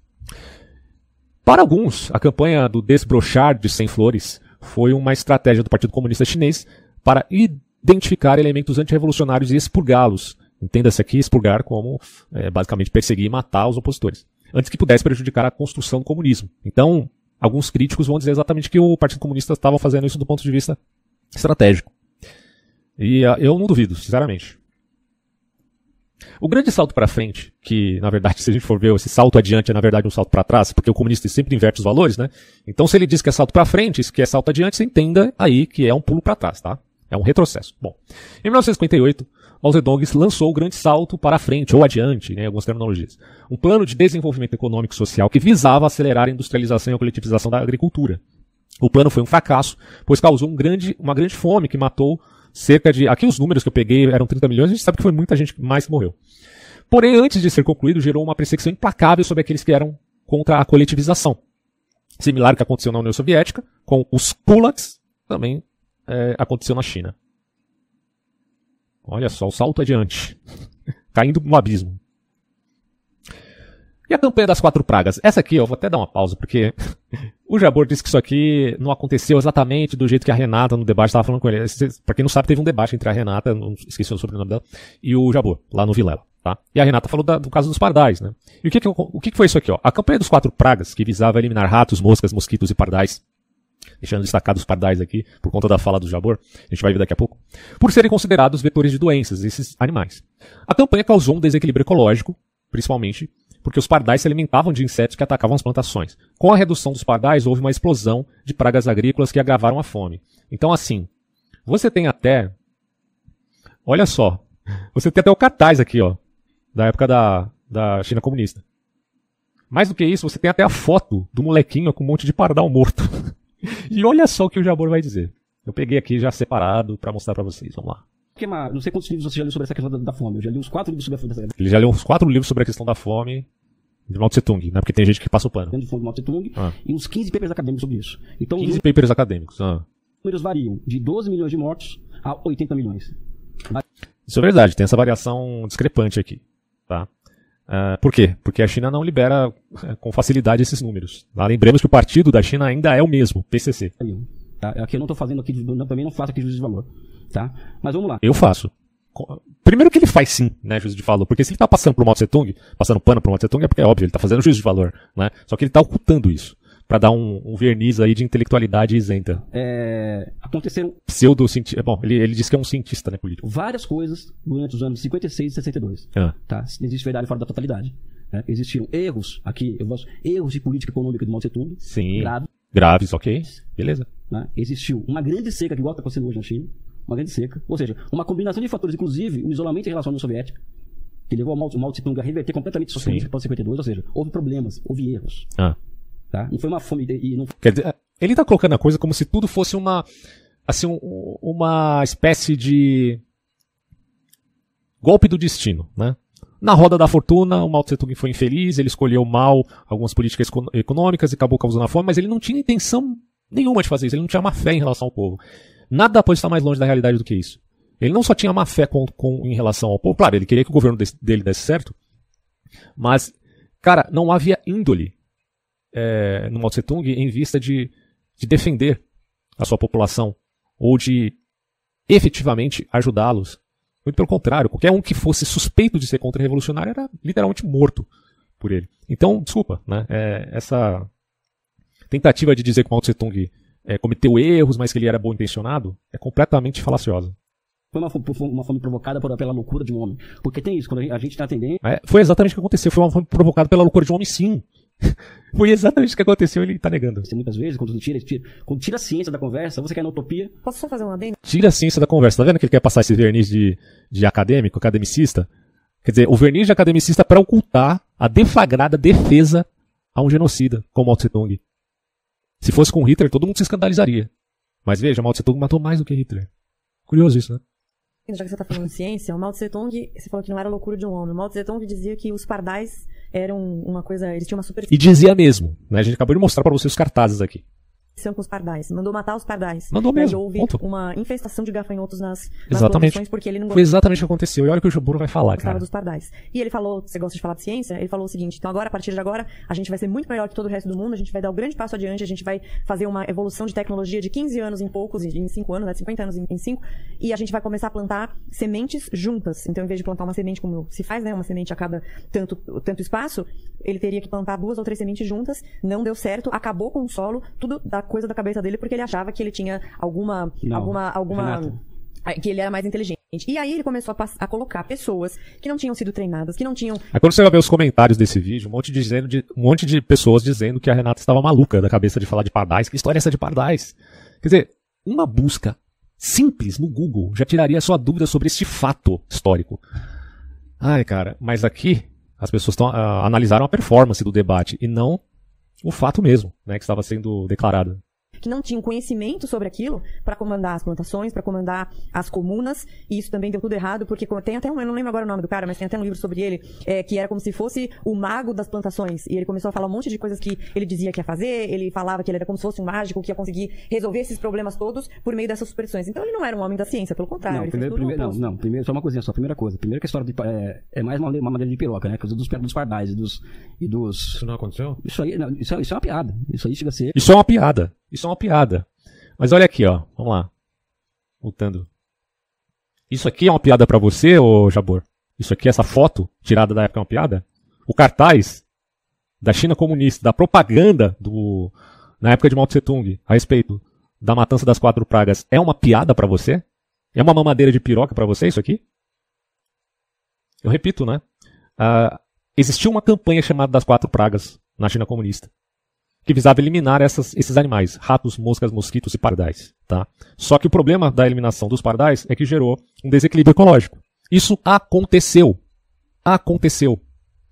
Para alguns, a campanha do desbrochar de 100 flores foi uma estratégia do Partido Comunista Chinês para identificar elementos antirrevolucionários e expurgá-los. Entenda-se aqui expurgar como basicamente perseguir e matar os opositores, antes que pudesse prejudicar a construção do comunismo. Então, alguns críticos vão dizer exatamente que o Partido Comunista estava fazendo isso do ponto de vista estratégico. E eu não duvido, sinceramente. O grande salto para frente, que na verdade se a gente for ver esse salto adiante é na verdade um salto para trás, porque o comunista sempre inverte os valores, né? Então se ele diz que é salto para frente, isso que é salto adiante, você entenda aí que é um pulo para trás, tá? É um retrocesso. Bom, em 1958, Mao Zedong lançou o grande salto para frente, ou adiante, né, algumas terminologias. Um plano de desenvolvimento econômico e social que visava acelerar a industrialização e a coletivização da agricultura. O plano foi um fracasso, pois causou uma grande fome que matou cerca de... Aqui os números que eu peguei eram 30 milhões, a gente sabe que foi muita gente mais que morreu. Porém, antes de ser concluído, gerou uma perseguição implacável sobre aqueles que eram contra a coletivização. Similar ao que aconteceu na União Soviética, com os kulaks, também aconteceu na China. Olha só, o salto adiante. Caindo no abismo. E a campanha das 4 pragas? Essa aqui, eu vou até dar uma pausa, porque o Jabor disse que isso aqui não aconteceu exatamente do jeito que a Renata no debate estava falando com ele. Pra quem não sabe, teve um debate entre a Renata, não esqueci o sobrenome dela, e o Jabor, lá no Vilela. Tá? E a Renata falou do caso dos pardais. Né? E o que foi isso aqui? Ó? A campanha dos 4 pragas, que visava eliminar ratos, moscas, mosquitos e pardais, deixando destacados os pardais aqui, por conta da fala do Jabor, a gente vai ver daqui a pouco, por serem considerados vetores de doenças, esses animais. A campanha causou um desequilíbrio ecológico, principalmente porque os pardais se alimentavam de insetos que atacavam as plantações. Com a redução dos pardais, houve uma explosão de pragas agrícolas que agravaram a fome. Então, assim, você tem até... Olha só, você tem até o cartaz aqui, ó, da época da China comunista. Mais do que isso, você tem até a foto do molequinho com um monte de pardal morto. E olha só o que o Jabor vai dizer. Eu peguei aqui já separado para mostrar para vocês. Vamos lá. Não sei quantos livros você já leu sobre essa questão da fome. Eu já li uns 4 livros sobre a fome. Ele já leu uns 4 livros sobre a questão da fome de Mao Tse Tung, né? Porque tem gente que passa o pano. De fome de Mao Tse Tung e uns 15 papers acadêmicos sobre isso. Então, 15 papers acadêmicos. Os números variam de 12 milhões de mortos a 80 milhões. Isso é verdade, tem essa variação discrepante aqui. Tá? Por quê? Porque a China não libera com facilidade esses números. Tá? Lembremos que o partido da China ainda é o mesmo, PCC. Tá? Aqui eu não estou fazendo aqui, também não faço aqui juízo de valor. Tá? Mas vamos lá. Eu faço. Primeiro que ele faz sim, né, juízo de valor. Porque se ele está passando pro Mao Tse Tung, passando pano pro Mao Tse Tung, é porque é óbvio, ele está fazendo juízo de valor. Né? Só que ele está ocultando isso. Para dar um verniz aí de intelectualidade isenta. Aconteceram... Pseudo-cientista. Bom, ele diz que é um cientista, né, político. Várias coisas durante os anos 56 e 62. Tá? Não existe verdade fora da totalidade. Né? Existiram erros aqui, erros de política econômica de Mao Tse Tung. Sim. Graves, ok. Beleza. Né? Existiu uma grande seca que igual está acontecendo hoje na China. Uma grande seca. Ou seja, uma combinação de fatores, inclusive o isolamento em relação à União Soviética, que levou o Mao Tse Tung a reverter completamente sua política após 52. Ou seja, houve problemas, houve erros. Tá? Não foi uma fome e não... Quer dizer, ele está colocando a coisa como se tudo fosse uma espécie de golpe do destino, né? Na roda da fortuna, o Mao Tse Tung foi infeliz, ele escolheu mal algumas políticas econômicas e acabou causando a fome, mas ele não tinha intenção nenhuma de fazer isso, ele não tinha má fé em relação ao povo. Nada pode estar mais longe da realidade do que isso. Ele não só tinha má fé em relação ao povo, claro, ele queria que o governo dele desse certo, mas, cara, não havia índole no Mao Tse Tung em vista de defender a sua população ou de efetivamente ajudá-los. Muito pelo contrário, qualquer um que fosse suspeito de ser contra-revolucionário era literalmente morto por ele. Então, desculpa, né? Essa tentativa de dizer que o Mao Tse Tung cometeu erros, mas que ele era bom intencionado, é completamente falaciosa. Foi uma fome provocada pela loucura de um homem. Porque tem isso, quando a gente está atendendo... Foi exatamente o que aconteceu, foi uma fome provocada pela loucura de um homem, sim. Foi exatamente o que aconteceu, ele tá negando. Muitas vezes, quando tira a ciência da conversa, você quer na utopia... Posso só fazer um adendo? Tira a ciência da conversa. Tá vendo que ele quer passar esse verniz de academicista? Quer dizer, o verniz de academicista para ocultar a deflagrada defesa a um genocida, como Mao Tse Tung. Se fosse com Hitler, todo mundo se escandalizaria. Mas veja, Mao Tse Tung matou mais do que Hitler. Curioso isso, né? Já que você está falando de ciência, o Mao Tse Tung, você falou que não era loucura de um homem. O Mao Tse Tung dizia que os pardais eram uma coisa, eles tinham uma super... E dizia mesmo, né? A gente acabou de mostrar para vocês os cartazes aqui. Com os pardais, mandou matar os pardais. Mandou mesmo. E houve uma infestação de gafanhotos nas plantações porque ele não Foi exatamente o que aconteceu. E olha o que o Jaburo vai falar, cara. Dos pardais. E ele falou, você gosta de falar de ciência? Ele falou o seguinte, então agora, a partir de agora, a gente vai ser muito melhor que todo o resto do mundo, a gente vai dar o grande passo adiante, a gente vai fazer uma evolução de tecnologia de 15 anos em poucos, em 5 anos, né, 50 anos em 5, e a gente vai começar a plantar sementes juntas. Então, em vez de plantar uma semente como se faz, né, uma semente a cada tanto espaço, ele teria que plantar 2 ou 3 sementes juntas, não deu certo, acabou com o solo, tudo da coisa da cabeça dele, porque ele achava que ele tinha alguma que ele era mais inteligente. E aí ele começou a colocar pessoas que não tinham sido treinadas, que não tinham... Aí quando você vai ver os comentários desse vídeo, um monte de pessoas dizendo que a Renata estava maluca da cabeça de falar de pardais. Que história é essa de pardais? Quer dizer, uma busca simples no Google já tiraria sua dúvida sobre este fato histórico. Ai, cara, mas aqui as pessoas analisaram a performance do debate e não o fato mesmo, né, que estava sendo declarado. Que não tinham conhecimento sobre aquilo para comandar as plantações, para comandar as comunas, e isso também deu tudo errado, porque tem até eu não lembro agora o nome do cara, mas tem até um livro sobre ele, que era como se fosse o mago das plantações, e ele começou a falar um monte de coisas que ele dizia que ia fazer, ele falava que ele era como se fosse um mágico, que ia conseguir resolver esses problemas todos por meio dessas superstições. Então ele não era um homem da ciência, pelo contrário. Primeiro, só uma coisinha só, primeira coisa que a história é mais uma madeira de piroca, né, dos pardais e dos... Isso não aconteceu? Isso aí, não, isso é uma piada, isso aí chega a ser... Isso é uma piada. Isso é uma piada. Mas olha aqui, ó. Vamos lá. Voltando. Isso aqui é uma piada pra você, ô Jabor? Isso aqui, essa foto tirada da época é uma piada? O cartaz da China comunista, da propaganda na época de Mao Tse Tung, a respeito da matança das 4 pragas, é uma piada pra você? É uma mamadeira de piroca pra você isso aqui? Eu repito, né? Existiu uma campanha chamada das 4 pragas na China comunista, que visava eliminar esses animais, ratos, moscas, mosquitos e pardais. Tá? Só que o problema da eliminação dos pardais é que gerou um desequilíbrio ecológico. Isso aconteceu. Aconteceu.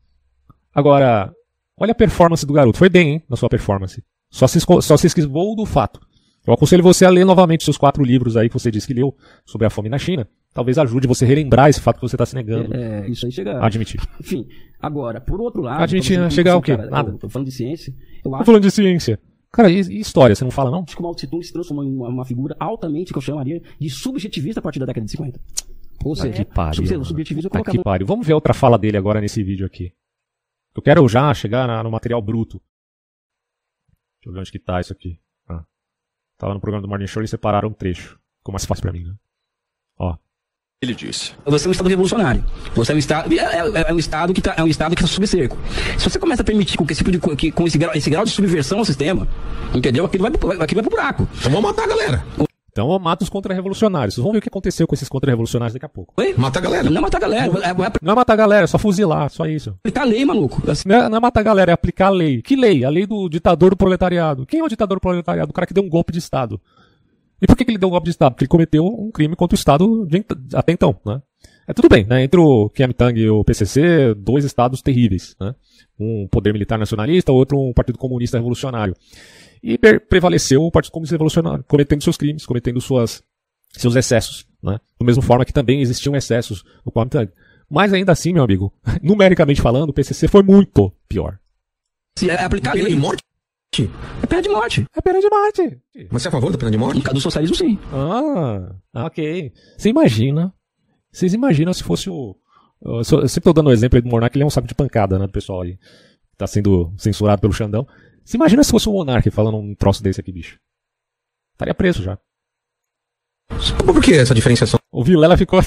Agora, olha a performance do garoto. Foi bem, hein, na sua performance. Só se esquivou do fato. Eu aconselho você a ler novamente seus 4 livros aí que você disse que leu sobre a fome na China. Talvez ajude você a relembrar esse fato que você está se negando Isso aí chega... a admitir. Enfim, agora, por outro lado... Admitir, chegar ao quê? Cara, Nada. Eu tô falando de ciência. Tô falando de ciência. Cara, e história? Você não fala, não? Acho que o Mao Tse Tung se transformou em uma figura altamente, que eu chamaria de subjetivista a partir da década de 50. Ou seja, que pariu. o subjetivismo Que pariu. Vamos ver outra fala dele agora nesse vídeo aqui. Eu quero já chegar no material bruto. Deixa eu ver onde que tá isso aqui. Tava no programa do Morning Show e separaram um trecho. Ficou mais fácil pra mim, né? Ó. Ele disse. Você é um Estado revolucionário. Você é um Estado, um Estado que está sob cerco. Se você começa a permitir com que esse tipo de com esse grau de subversão ao sistema, entendeu? Aquilo vai pro buraco. Então vamos matar a galera. Então mata os contra-revolucionários. Vocês vão ver o que aconteceu com esses contra-revolucionários daqui a pouco. Oi? Mata a galera. Não é matar a galera. Não é matar a galera, é só fuzilar, só isso. Aplicar a lei, maluco. Não é matar a galera, é aplicar a lei. Que lei? A lei do ditador do proletariado. Quem é o ditador do proletariado? O cara que deu um golpe de Estado. E por que ele deu um golpe de Estado? Porque ele cometeu um crime contra o Estado até então, né? É tudo bem, né? Entre o Kuomintang e o PCC, 2 estados terríveis, né? Um poder militar nacionalista, outro um partido comunista revolucionário. E prevaleceu o Partido Comunista Revolucionário, cometendo seus crimes, cometendo seus excessos, né? Da mesma forma que também existiam excessos no Kuomintang. Mas ainda assim, meu amigo, numericamente falando, o PCC foi muito pior. Se é aplicar a lei. Pena de morte? É pena de morte. É pena de morte. Mas você é a favor da pena de morte? No caso do socialismo, sim. Ok. Vocês imaginam se fosse eu sempre tô dando o exemplo aí do Monark, ele é um saco de pancada, né, do pessoal aí. Que tá sendo censurado pelo Xandão. Você imagina se fosse o Monark falando um troço desse aqui, bicho. Estaria preso já. Por que essa diferenciação? O Vilela ficou...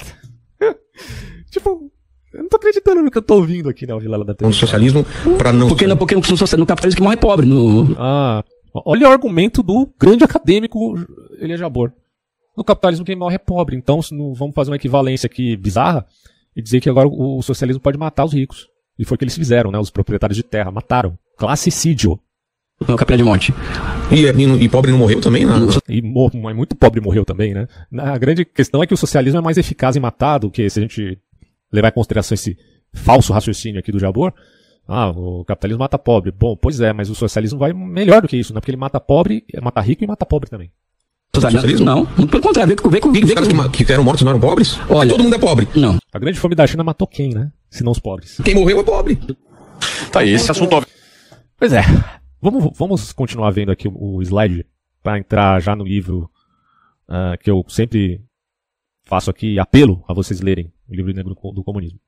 tipo... Eu não tô acreditando no que eu tô ouvindo aqui, né, o Vilela da TV. No socialismo para não... Porque no capitalismo que morre pobre. Olha o argumento do grande acadêmico Elia Jabor. No capitalismo quem morre é pobre. Então vamos fazer uma equivalência aqui bizarra e dizer que agora o socialismo pode matar os ricos. E foi o que eles fizeram, né? Os proprietários de terra mataram. Classicídio. No capela de morte. E pobre não morreu também? Né? Mas muito pobre morreu também, né? A grande questão é que o socialismo é mais eficaz em matar do que, se a gente levar em consideração esse falso raciocínio aqui do Jabor, o capitalismo mata pobre. Bom, pois é, mas o socialismo vai melhor do que isso, né? Porque ele mata pobre, mata rico e mata pobre também. Socialismo? Não, pelo contrário, Os caras que eram mortos não eram pobres? Olha, todo mundo é pobre. Não. A grande fome da China matou quem, né? Se não os pobres. Quem morreu é pobre. Tá aí, esse assunto... Pois é. Vamos continuar vendo aqui o slide para entrar já no livro que eu sempre faço aqui apelo a vocês lerem, o livro negro do comunismo.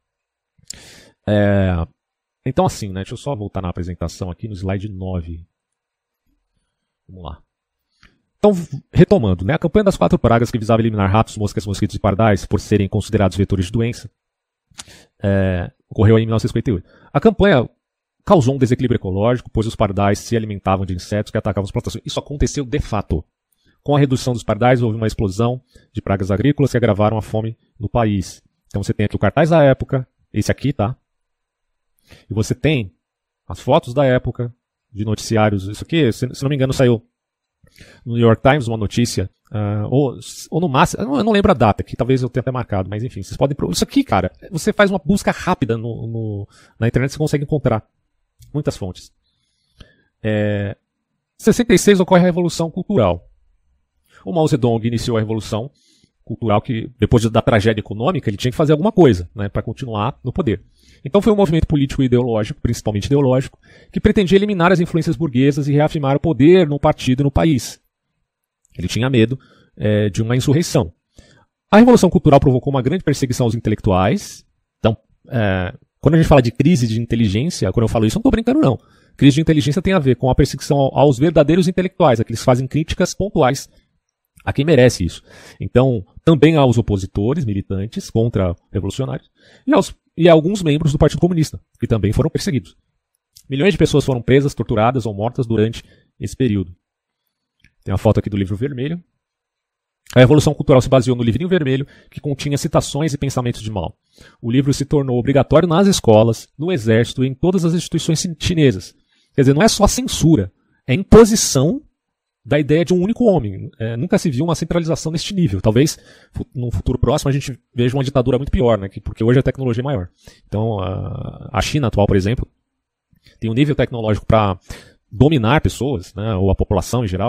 Então assim, né? Deixa eu só voltar na apresentação aqui no slide 9. Vamos lá. Então, retomando, né? A campanha das 4 pragas que visava eliminar ratos, moscas, mosquitos e pardais por serem considerados vetores de doença ocorreu em 1958. A campanha causou um desequilíbrio ecológico, pois os pardais se alimentavam de insetos que atacavam as plantações. Isso aconteceu de fato. Com a redução dos pardais, houve uma explosão de pragas agrícolas que agravaram a fome no país. Então você tem aqui o cartaz da época, esse aqui, tá? E você tem as fotos da época, de noticiários. Isso aqui, se não me engano, saiu no New York Times uma notícia, ou no máximo, eu não lembro a data, que talvez eu tenha até marcado, mas enfim, vocês podem... Isso aqui, cara, você faz uma busca rápida na internet, você consegue encontrar muitas fontes. Em 66 ocorre a Revolução Cultural. O Mao Zedong iniciou a Revolução Cultural que, depois da tragédia econômica, ele tinha que fazer alguma coisa, né, para continuar no poder. Então foi um movimento político e ideológico, principalmente ideológico, que pretendia eliminar as influências burguesas e reafirmar o poder no partido e no país. Ele tinha medo de uma insurreição. A Revolução Cultural provocou uma grande perseguição aos intelectuais. Então, quando a gente fala de crise de inteligência, quando eu falo isso, eu não estou brincando não. Crise de inteligência tem a ver com a perseguição aos verdadeiros intelectuais, aqueles que fazem críticas pontuais a quem merece isso. Então, também aos opositores, militantes, contra-revolucionários, e a alguns membros do Partido Comunista, que também foram perseguidos. Milhões de pessoas foram presas, torturadas ou mortas durante esse período. Tem uma foto aqui do Livro Vermelho. A Revolução Cultural se baseou no Livrinho Vermelho, que continha citações e pensamentos de Mao. O livro se tornou obrigatório nas escolas, no exército e em todas as instituições chinesas. Quer dizer, não é só censura, é imposição da ideia de um único homem. Nunca se viu uma centralização neste nível. Talvez, num futuro próximo, a gente veja uma ditadura muito pior, né? Porque hoje a tecnologia é maior. Então, a China atual, por exemplo, tem um nível tecnológico para dominar pessoas, né? Ou a população em geral,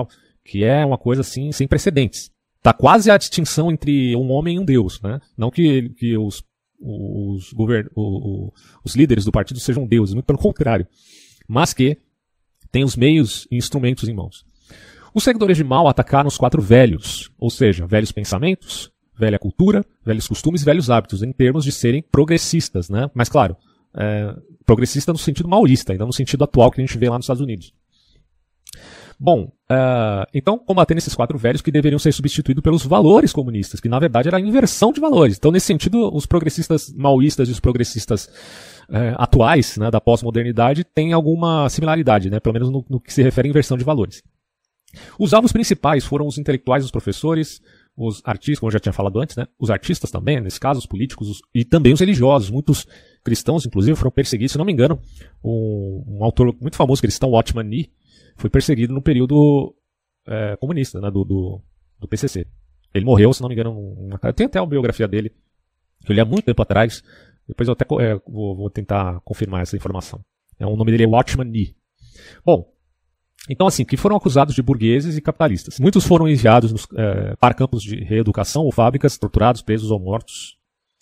que é uma coisa assim sem precedentes. Tá quase a distinção entre um homem e um deus, né? Não que os líderes do partido sejam deuses, muito pelo contrário, mas que tem os meios e instrumentos em mãos. Os seguidores de Mao atacaram os 4 velhos, ou seja, velhos pensamentos, velha cultura, velhos costumes e velhos hábitos, em termos de serem progressistas, né? Mas claro, progressista no sentido maoísta, ainda no sentido atual que a gente vê lá nos Estados Unidos. Bom, então combatendo esses 4 velhos que deveriam ser substituídos pelos valores comunistas, que na verdade era a inversão de valores. Então nesse sentido, os progressistas maoístas e os progressistas atuais, né, da pós-modernidade têm alguma similaridade, né, pelo menos no que se refere à inversão de valores. Os alvos principais foram os intelectuais, os professores, os artistas, como eu já tinha falado antes, né, os artistas também, nesse caso, os políticos e também os religiosos. Muitos cristãos, inclusive, foram perseguidos. Se não me engano, um autor muito famoso cristão, Watchman Nee, foi perseguido no período comunista, né, do PCC. Ele morreu, se não me engano, eu tenho até uma biografia dele, que eu li há muito tempo atrás. Depois eu até vou tentar confirmar essa informação. O nome dele é Watchman Nee. Bom, então assim, que foram acusados de burgueses e capitalistas. Muitos foram enviados para campos de reeducação ou fábricas, torturados, presos ou mortos.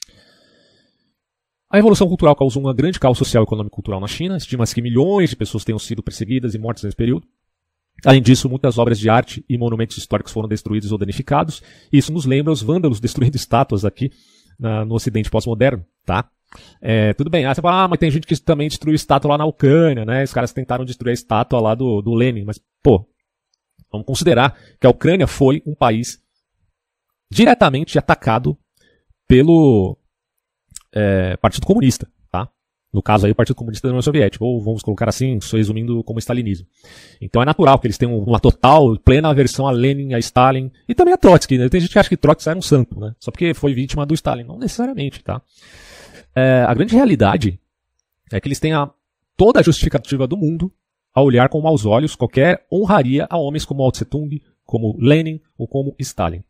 A Revolução Cultural causou um grande caos social e econômico-cultural na China. Estima-se que milhões de pessoas tenham sido perseguidas e mortas nesse período. Além disso, muitas obras de arte e monumentos históricos foram destruídos ou danificados. Isso nos lembra os vândalos destruindo estátuas aqui no Ocidente pós-moderno, tá? Tudo bem, você fala, mas tem gente que também destruiu estátua lá na Ucrânia, né? Os caras tentaram destruir a estátua lá do Lenin, mas, pô, vamos considerar que a Ucrânia foi um país diretamente atacado pelo Partido Comunista, tá? No caso aí, o Partido Comunista da União Soviética, ou vamos colocar assim, resumindo como stalinismo. Então é natural que eles tenham uma total, plena aversão a Lenin, a Stalin, e também a Trotsky, né? Tem gente que acha que Trotsky era um santo, né? Só porque foi vítima do Stalin. Não necessariamente, tá? A grande realidade é que eles têm toda a justificativa do mundo a olhar com maus olhos qualquer honraria a homens como Mao Tse-tung, como Lenin ou como Stalin.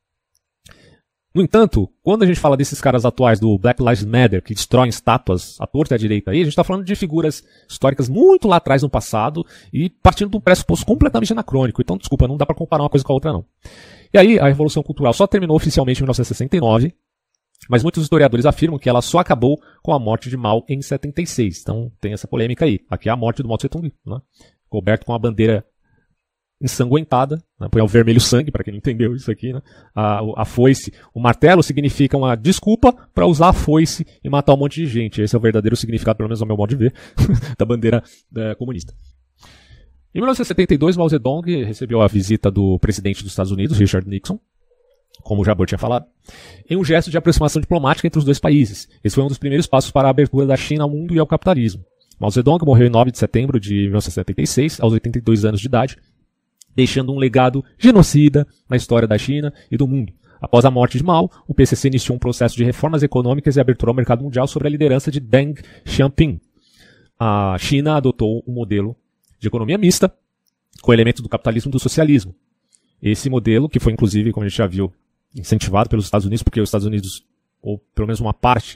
No entanto, quando a gente fala desses caras atuais do Black Lives Matter, que destroem estátuas à torta e à direita aí, a gente está falando de figuras históricas muito lá atrás no passado e partindo de um pressuposto completamente anacrônico. Então, desculpa, não dá para comparar uma coisa com a outra não. E aí, a Revolução Cultural só terminou oficialmente em 1969, mas muitos historiadores afirmam que ela só acabou com a morte de Mao em 76. Então, tem essa polêmica aí. Aqui é a morte do Mao Tse-tung, né? Coberto com a bandeira ensanguentada, né? Põe o vermelho sangue, para quem não entendeu isso aqui, né? A foice, o martelo significa uma desculpa para usar a foice e matar um monte de gente. Esse é o verdadeiro significado, pelo menos ao meu modo de ver, da bandeira comunista. Em 1972, Mao Zedong recebeu a visita do presidente dos Estados Unidos, Richard Nixon, como o Jabor tinha falado, em um gesto de aproximação diplomática entre os dois países. Esse foi um dos primeiros passos para a abertura da China ao mundo e ao capitalismo. Mao Zedong morreu em 9 de setembro de 1976, aos 82 anos de idade, deixando um legado genocida na história da China e do mundo. Após a morte de Mao, o PCC iniciou um processo de reformas econômicas e abertura ao mercado mundial sob a liderança de Deng Xiaoping. A China adotou um modelo de economia mista, com elementos do capitalismo e do socialismo. Esse modelo, que foi inclusive, como a gente já viu, incentivado pelos Estados Unidos, porque os Estados Unidos, ou pelo menos uma parte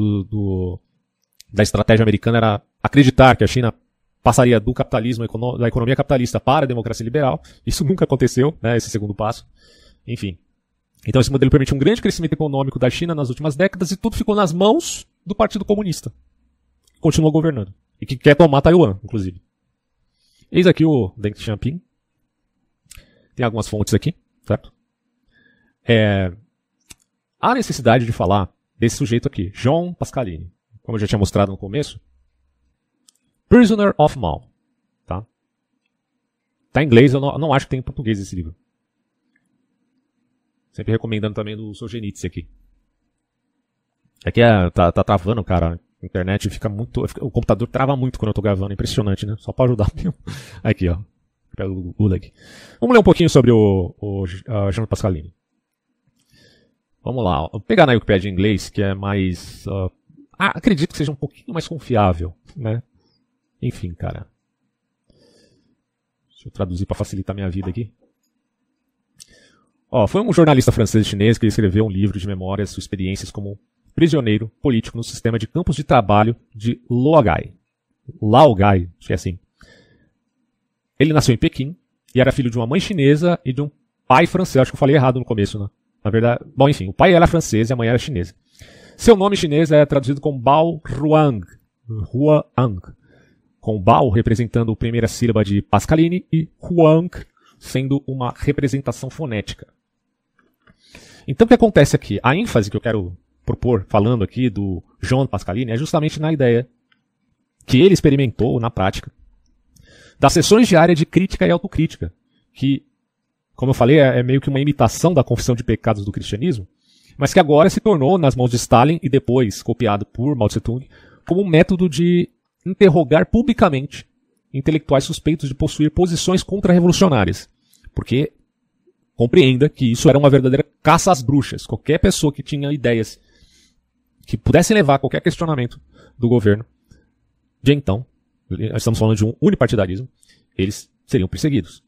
da estratégia americana era acreditar que a China passaria do capitalismo, da economia capitalista para a democracia liberal. Isso nunca aconteceu, né, esse segundo passo. Enfim. Então esse modelo permitiu um grande crescimento econômico da China nas últimas décadas e tudo ficou nas mãos do Partido Comunista. Continuou governando. E que quer tomar Taiwan, inclusive. Eis aqui o Deng Xiaoping. Tem algumas fontes aqui, certo? Há necessidade de falar desse sujeito aqui, John Pascalini. Como eu já tinha mostrado no começo. Prisoner of Mao. Tá? Tá em inglês, eu não acho que tem em português esse livro. Sempre recomendando também do Solzhenitsyn aqui. Aqui tá travando, cara. A internet fica muito... O computador trava muito quando eu tô gravando. Impressionante, né? Só pra ajudar mesmo. Aqui, ó. Pelo Gulag. Vamos ler um pouquinho sobre o John Pascalini. Vamos lá. Vou pegar na Wikipedia em inglês, que é mais... acredito que seja um pouquinho mais confiável, né? Enfim, cara. Deixa eu traduzir para facilitar a minha vida aqui. Foi um jornalista francês e chinês que escreveu um livro de memórias, suas experiências como prisioneiro político no sistema de campos de trabalho de Laogai. Laogai, acho que é assim. Ele nasceu em Pequim e era filho de uma mãe chinesa e de um pai francês. Acho que eu falei errado no começo, né? Na verdade, bom, enfim, o pai era francês e a mãe era chinesa. Seu nome chinês é traduzido como Bao Ruang, com Bao representando a primeira sílaba de Pascaline e Huang sendo uma representação fonética. Então o que acontece aqui? A ênfase que eu quero propor, falando aqui do Jean Pascaline, é justamente na ideia que ele experimentou na prática das sessões diárias de crítica e autocrítica, que, como eu falei, é meio que uma imitação da confissão de pecados do cristianismo, mas que agora se tornou, nas mãos de Stalin e depois copiado por Mao Tse-tung, como um método de interrogar publicamente intelectuais suspeitos de possuir posições contra-revolucionárias. Porque compreenda que isso era uma verdadeira caça às bruxas. Qualquer pessoa que tinha ideias que pudessem levar a qualquer questionamento do governo, de então, nós estamos falando de um unipartidarismo, eles seriam perseguidos.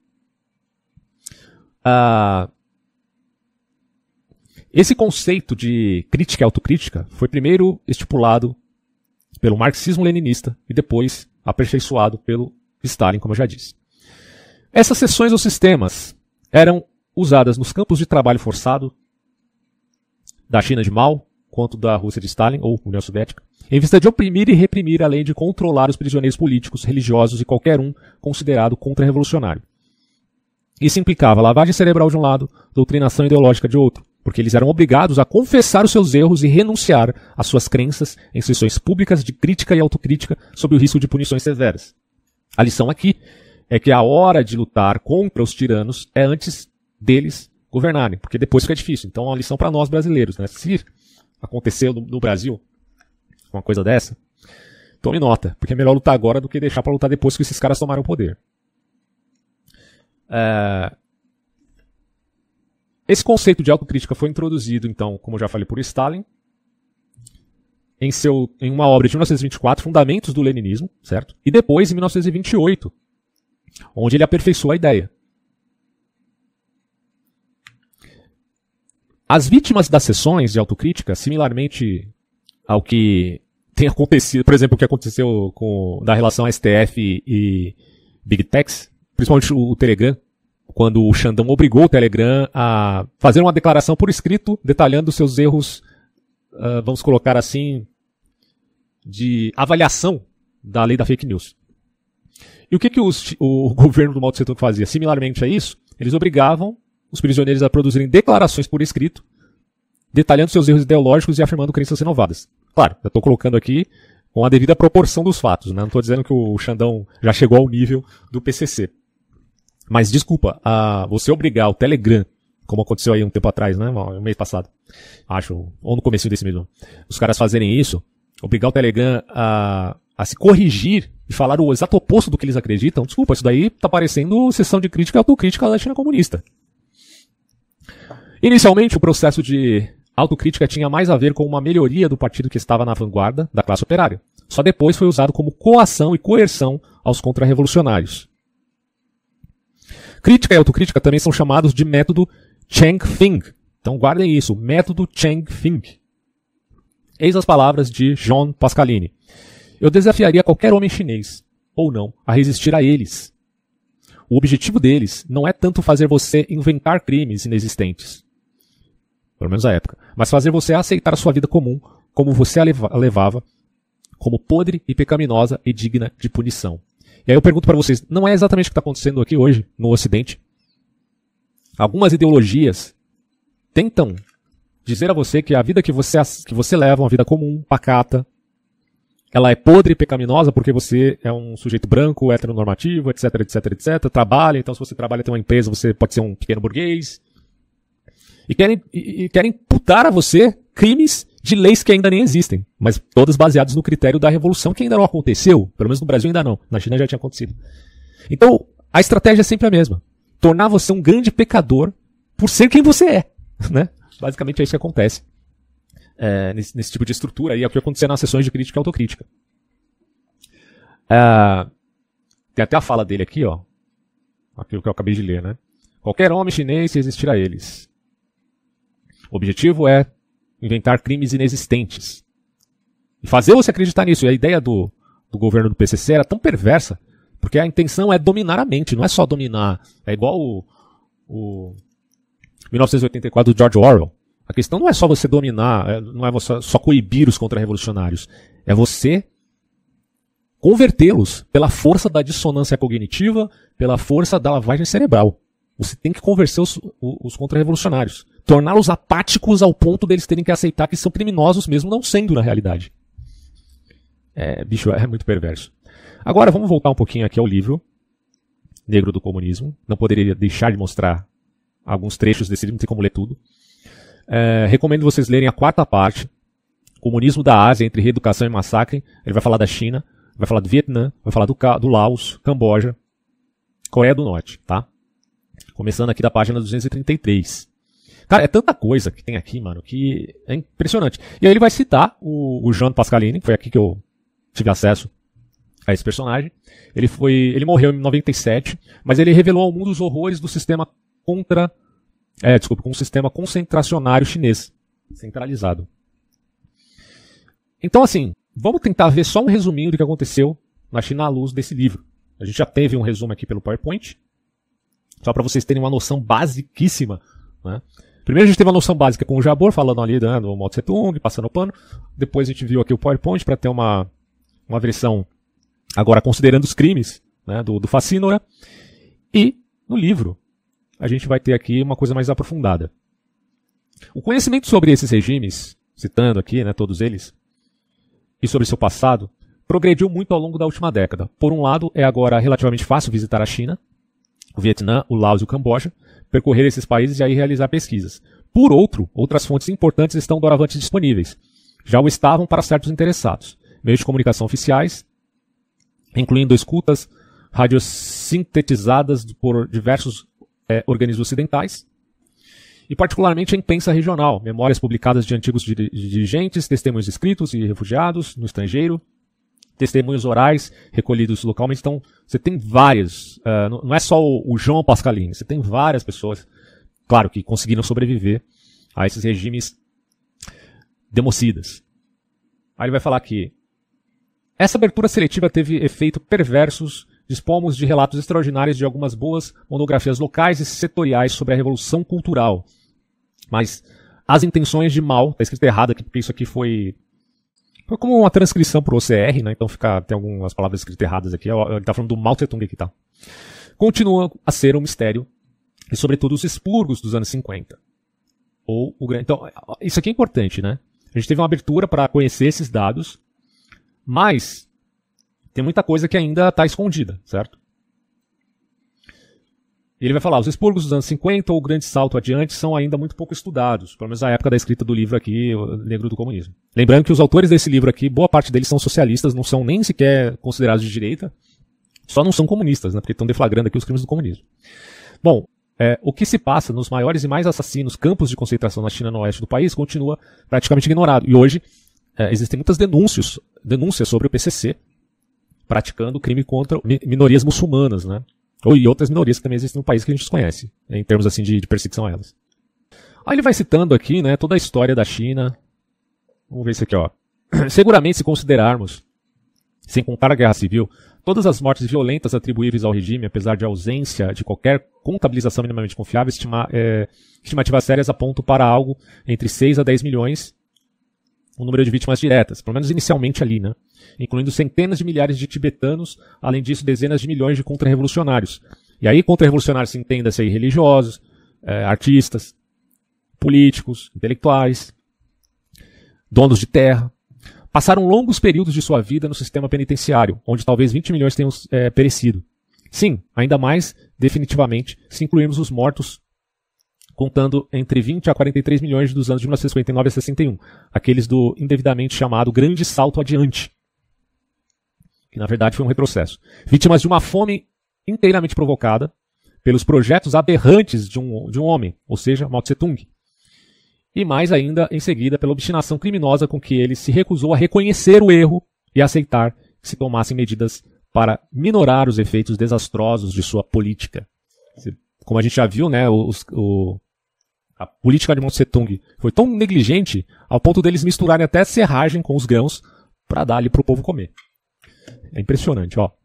Esse conceito de crítica e autocrítica foi primeiro estipulado pelo marxismo-leninista e depois aperfeiçoado pelo Stalin, como eu já disse. Essas seções ou sistemas eram usadas nos campos de trabalho forçado da China de Mao, quanto da Rússia de Stalin, ou União Soviética, em vista de oprimir e reprimir, além de controlar os prisioneiros políticos, religiosos e qualquer um considerado contra-revolucionário. Isso implicava lavagem cerebral de um lado, doutrinação ideológica de outro, porque eles eram obrigados a confessar os seus erros e renunciar às suas crenças em sessões públicas de crítica e autocrítica sob o risco de punições severas. A lição aqui é que a hora de lutar contra os tiranos é antes deles governarem, porque depois fica difícil. Então é uma lição para nós brasileiros, né? Se aconteceu no Brasil uma coisa dessa, tome nota, porque é melhor lutar agora do que deixar para lutar depois que esses caras tomaram o poder. Esse conceito de autocrítica foi introduzido, então, como eu já falei, por Stalin, em uma obra de 1924, Fundamentos do Leninismo, certo? E depois, em 1928, onde ele aperfeiçoou a ideia. As vítimas das sessões de autocrítica, similarmente ao que tem acontecido, por exemplo, o que aconteceu da relação STF e Big Techs, principalmente o Telegram, quando o Xandão obrigou o Telegram a fazer uma declaração por escrito, detalhando seus erros, vamos colocar assim, de avaliação da lei da fake news. E o que o governo do Mao Tse Tung fazia? Similarmente a isso, eles obrigavam os prisioneiros a produzirem declarações por escrito, detalhando seus erros ideológicos e afirmando crenças renovadas. Claro, eu estou colocando aqui com a devida proporção dos fatos, né? Não estou dizendo que o Xandão já chegou ao nível do PCC. Mas, desculpa, você obrigar o Telegram, como aconteceu aí um tempo atrás, né? Um mês passado, acho, ou no começo desse mês, os caras fazerem isso, obrigar o Telegram a se corrigir e falar o exato oposto do que eles acreditam, desculpa, isso daí tá parecendo sessão de crítica e autocrítica da China comunista. Inicialmente, o processo de autocrítica tinha mais a ver com uma melhoria do partido que estava na vanguarda da classe operária. Só depois foi usado como coação e coerção aos contra-revolucionários. Crítica e autocrítica também são chamados de método Cheng-Fing. Então guardem isso, método Cheng-Fing. Eis as palavras de Jean Pascaline. Eu desafiaria qualquer homem chinês, ou não, a resistir a eles. O objetivo deles não é tanto fazer você inventar crimes inexistentes, pelo menos à época, mas fazer você aceitar a sua vida comum como você a levava, como podre e pecaminosa e digna de punição. E aí eu pergunto para vocês, não é exatamente o que está acontecendo aqui hoje, no Ocidente? Algumas ideologias tentam dizer a você que a vida que você leva, uma vida comum, pacata, ela é podre e pecaminosa porque você é um sujeito branco, heteronormativo, etc, etc, etc, trabalha, então se você trabalha, tem uma empresa, você pode ser um pequeno burguês. E querem imputar a você crimes de leis que ainda nem existem, mas todas baseadas no critério da revolução que ainda não aconteceu, pelo menos no Brasil ainda não, na China já tinha acontecido. Então, a estratégia é sempre a mesma. Tornar você um grande pecador por ser quem você é, né? Basicamente é isso que acontece nesse tipo de estrutura, e é o que acontecia nas sessões de crítica e autocrítica. Tem até a fala dele aqui, ó, aquilo que eu acabei de ler, né? Qualquer homem chinês resistir a eles. O objetivo é inventar crimes inexistentes. E fazer você acreditar nisso. E a ideia do governo do PCC era tão perversa Porque a intenção é dominar a mente, não é só dominar. É igual o 1984 do George Orwell. A questão não é só você dominar, não é você só coibir os contra-revolucionários. É você convertê-los pela força da dissonância cognitiva, pela força da lavagem cerebral. Você tem que convencer os contra-revolucionários. Torná-los apáticos ao ponto deles terem que aceitar que são criminosos mesmo não sendo na realidade. Bicho, é muito perverso. Agora vamos voltar um pouquinho aqui ao livro Negro do Comunismo. Não poderia deixar de mostrar alguns trechos desse livro, não tem como ler tudo. Recomendo vocês lerem a 4ª parte, Comunismo da Ásia entre Reeducação e Massacre. Ele vai falar da China, vai falar do Vietnã, vai falar do Laos, Camboja, Coreia do Norte, tá? Começando aqui da página 233. Cara, é tanta coisa que tem aqui, mano, que é impressionante. E aí ele vai citar o Jean Pascalini, que foi aqui que eu tive acesso a esse personagem. Ele morreu em 97, mas ele revelou ao mundo os horrores do sistema com um sistema concentracionário chinês, centralizado. Então, assim, vamos tentar ver só um resuminho do que aconteceu na China à luz desse livro. A gente já teve um resumo aqui pelo PowerPoint, só para vocês terem uma noção basiquíssima, né? Primeiro a gente teve uma noção básica com o Jabor, falando ali do Mao Tse Tung, passando o pano. Depois a gente viu aqui o PowerPoint para ter uma versão, agora considerando os crimes, né, do Facínora. E no livro a gente vai ter aqui uma coisa mais aprofundada. O conhecimento sobre esses regimes, citando aqui, né, todos eles, e sobre seu passado, progrediu muito ao longo da última década. Por um lado, é agora relativamente fácil visitar a China, o Vietnã, o Laos e o Camboja, percorrer esses países e aí realizar pesquisas. Por outro, outras fontes importantes estão doravante disponíveis. Já o estavam para certos interessados. Meios de comunicação oficiais, incluindo escutas radiosintetizadas por diversos organismos ocidentais, e particularmente a imprensa regional, memórias publicadas de antigos dirigentes, testemunhos escritos e refugiados no estrangeiro, testemunhos orais recolhidos localmente. Então, você tem vários, não é só o João Pascalini, você tem várias pessoas, claro, que conseguiram sobreviver a esses regimes democidas. Aí ele vai falar que essa abertura seletiva teve efeito perversos. Dispomos de relatos extraordinários de algumas boas monografias locais e setoriais sobre a Revolução Cultural. Mas as intenções de Mao, está escrito errado aqui, porque isso aqui foi como uma transcrição para o OCR, né? Então tem algumas palavras escritas erradas aqui. Ele está falando do Mao Tse Tung aqui, tá? Continua a ser um mistério, e sobretudo os expurgos dos anos 50. Então, isso aqui é importante, né? A gente teve uma abertura para conhecer esses dados, mas tem muita coisa que ainda está escondida, certo? E ele vai falar, os expurgos dos anos 50 ou o grande salto adiante são ainda muito pouco estudados, pelo menos na época da escrita do livro aqui, o Negro do Comunismo. Lembrando que os autores desse livro aqui, boa parte deles são socialistas, não são nem sequer considerados de direita, só não são comunistas, né, porque estão deflagrando aqui os crimes do comunismo. Bom, o que se passa nos maiores e mais assassinos campos de concentração na China no oeste do país continua praticamente ignorado. E hoje existem muitas denúncias sobre o PCC, praticando crime contra minorias muçulmanas, né? E outras minorias que também existem no país que a gente desconhece, né, em termos assim de perseguição a elas. Aí ele vai citando aqui, né, toda a história da China. Vamos ver isso aqui, ó. Seguramente, se considerarmos, sem contar a guerra civil, todas as mortes violentas atribuíveis ao regime, apesar de ausência de qualquer contabilização minimamente confiável, estimativas sérias apontam para algo entre 6 a 10 milhões o número de vítimas diretas, pelo menos inicialmente ali, né? Incluindo centenas de milhares de tibetanos, além disso dezenas de milhões de contra-revolucionários. E aí contra-revolucionários se entenda-se aí religiosos, artistas, políticos, intelectuais, donos de terra. Passaram longos períodos de sua vida no sistema penitenciário, onde talvez 20 milhões tenham perecido. Sim, ainda mais definitivamente se incluirmos os mortos contando entre 20 a 43 milhões dos anos de 1959 a 61, aqueles do indevidamente chamado Grande Salto Adiante, que na verdade foi um retrocesso. Vítimas de uma fome inteiramente provocada pelos projetos aberrantes de um homem, ou seja, Mao Tse Tung. E mais ainda, em seguida, pela obstinação criminosa com que ele se recusou a reconhecer o erro e aceitar que se tomassem medidas para minorar os efeitos desastrosos de sua política. Como a gente já viu, né, a política de Mao Tse Tung foi tão negligente ao ponto deles misturarem até serragem com os grãos para dar ali para o povo comer. É impressionante, ó.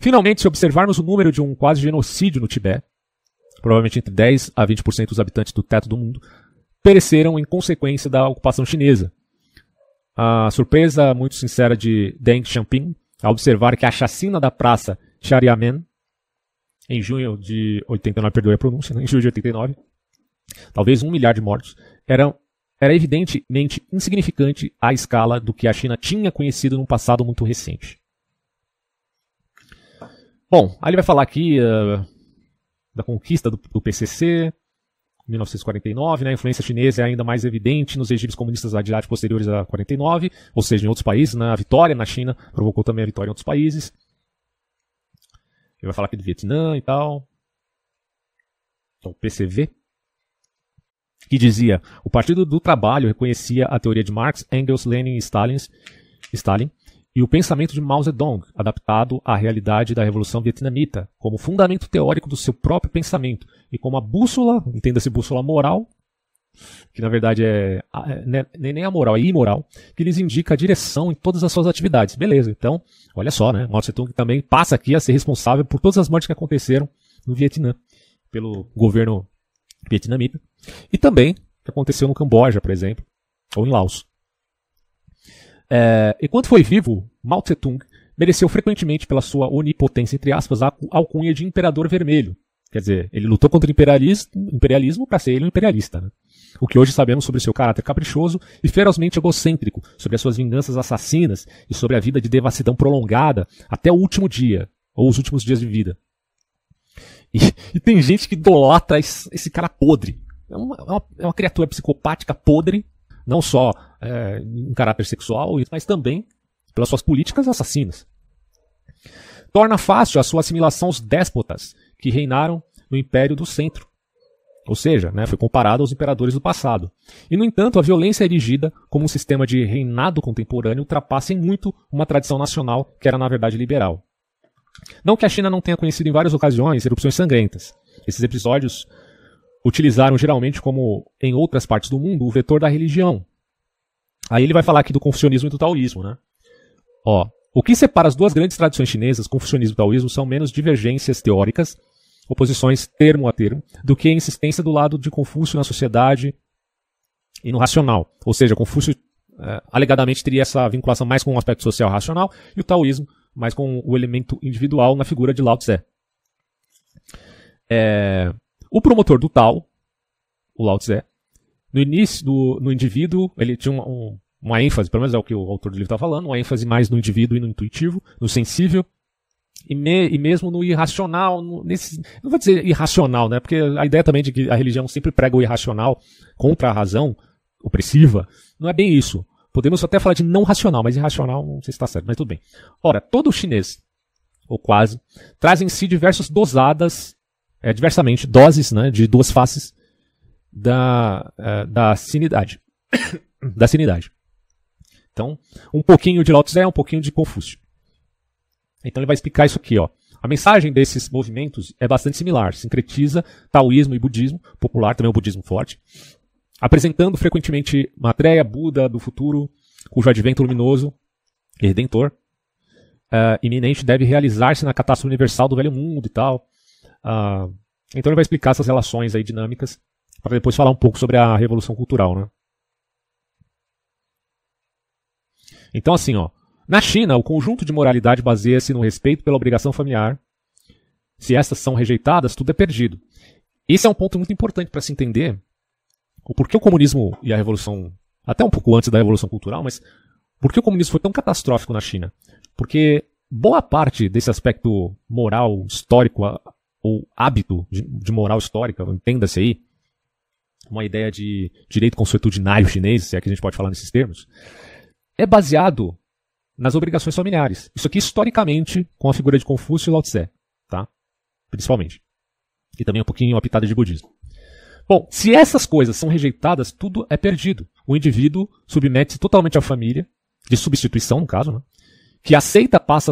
Finalmente, se observarmos o número de um quase genocídio no Tibete, provavelmente entre 10 a 20% dos habitantes do teto do mundo, pereceram em consequência da ocupação chinesa. A surpresa muito sincera de Deng Xiaoping ao observar que a chacina da praça Tiananmen, em junho de 89, perdoe a pronúncia, né? Em junho de 89, talvez 1 milhar de mortos, era evidentemente insignificante à escala do que a China tinha conhecido num passado muito recente. Bom, aí ele vai falar aqui da conquista do PCC, 1949, né? A influência chinesa é ainda mais evidente nos regimes comunistas asiáticos posteriores a 49, ou seja, em outros países, né? A vitória na China provocou também a vitória em outros países. Ele vai falar aqui do Vietnã e tal. Então, o PCV, que dizia: o Partido do Trabalho reconhecia a teoria de Marx, Engels, Lenin e Stalin e o pensamento de Mao Zedong, adaptado à realidade da Revolução Vietnamita, como fundamento teórico do seu próprio pensamento e como a bússola, entenda-se bússola moral, que na verdade nem a moral, é imoral, que lhes indica a direção em todas as suas atividades. Beleza, então, olha só, né? Mao Zedong também passa aqui a ser responsável por todas as mortes que aconteceram no Vietnã, pelo governo vietnamita, e também que aconteceu no Camboja, por exemplo, ou em Laos. Enquanto foi vivo, Mao Tse-tung mereceu frequentemente pela sua onipotência, entre aspas, a alcunha de Imperador Vermelho. Quer dizer, ele lutou contra o imperialismo para ser ele um imperialista, né? O que hoje sabemos sobre seu caráter caprichoso e ferozmente egocêntrico, sobre as suas vinganças assassinas e sobre a vida de devassidão prolongada até o último dia, ou os últimos dias de vida. E tem gente que idolatra esse cara podre. É uma criatura psicopática podre, não só em caráter sexual, mas também pelas suas políticas assassinas. Torna fácil a sua assimilação aos déspotas que reinaram no Império do Centro. Ou seja, né, foi comparado aos imperadores do passado. E, no entanto, a violência erigida como um sistema de reinado contemporâneo ultrapassa em muito uma tradição nacional que era, na verdade, liberal. Não que a China não tenha conhecido em várias ocasiões erupções sangrentas. Esses episódios utilizaram geralmente, como em outras partes do mundo, o vetor da religião. Aí ele vai falar aqui do confucionismo e do taoísmo, né? O que separa as duas grandes tradições chinesas, confucionismo e taoísmo, são menos divergências teóricas, oposições termo a termo, do que a insistência do lado de Confúcio na sociedade e no racional. Ou seja, Confúcio alegadamente teria essa vinculação mais com o aspecto social racional e o taoísmo mais com o elemento individual na figura de Lao Tse. O promotor do Tao, o Lao Tse, no início no indivíduo, ele tinha uma ênfase, pelo menos é o que o autor do livro está falando, uma ênfase mais no indivíduo e no intuitivo, no sensível, e mesmo no irracional, não vou dizer irracional, né? Porque a ideia também de que a religião sempre prega o irracional contra a razão opressiva, não é bem isso. Podemos até falar de não racional, mas irracional não sei se está certo, mas tudo bem. Ora, todo chinês, ou quase, traz em si diversamente, doses, né, de duas faces da sinidade. Da sinidade. Então, um pouquinho de Lao Tse, um pouquinho de Confúcio. Então ele vai explicar isso aqui, ó. A mensagem desses movimentos é bastante similar. Sincretiza taoísmo e budismo, popular também o budismo forte, apresentando frequentemente Maitreya, Buda do futuro, cujo advento luminoso e redentor iminente deve realizar-se na catástrofe universal do velho mundo e tal. Então ele vai explicar essas relações aí dinâmicas para depois falar um pouco sobre a revolução cultural, né? Então assim, ó, na China, o conjunto de moralidade baseia-se no respeito pela obrigação familiar. Se estas são rejeitadas, tudo é perdido. Esse é um ponto muito importante para se entender o porquê o comunismo e a revolução, até um pouco antes da revolução cultural, mas por que o comunismo foi tão catastrófico na China? Porque boa parte desse aspecto moral, histórico, ou hábito de moral histórica, entenda-se aí, uma ideia de direito consuetudinário chinês, se é que a gente pode falar nesses termos, é baseado nas obrigações familiares. Isso aqui historicamente com a figura de Confúcio e Lao Tse, tá? Principalmente. E também um pouquinho a pitada de budismo. Bom, se essas coisas são rejeitadas, tudo é perdido. O indivíduo submete-se totalmente à família, de substituição no caso, né? Que aceita passa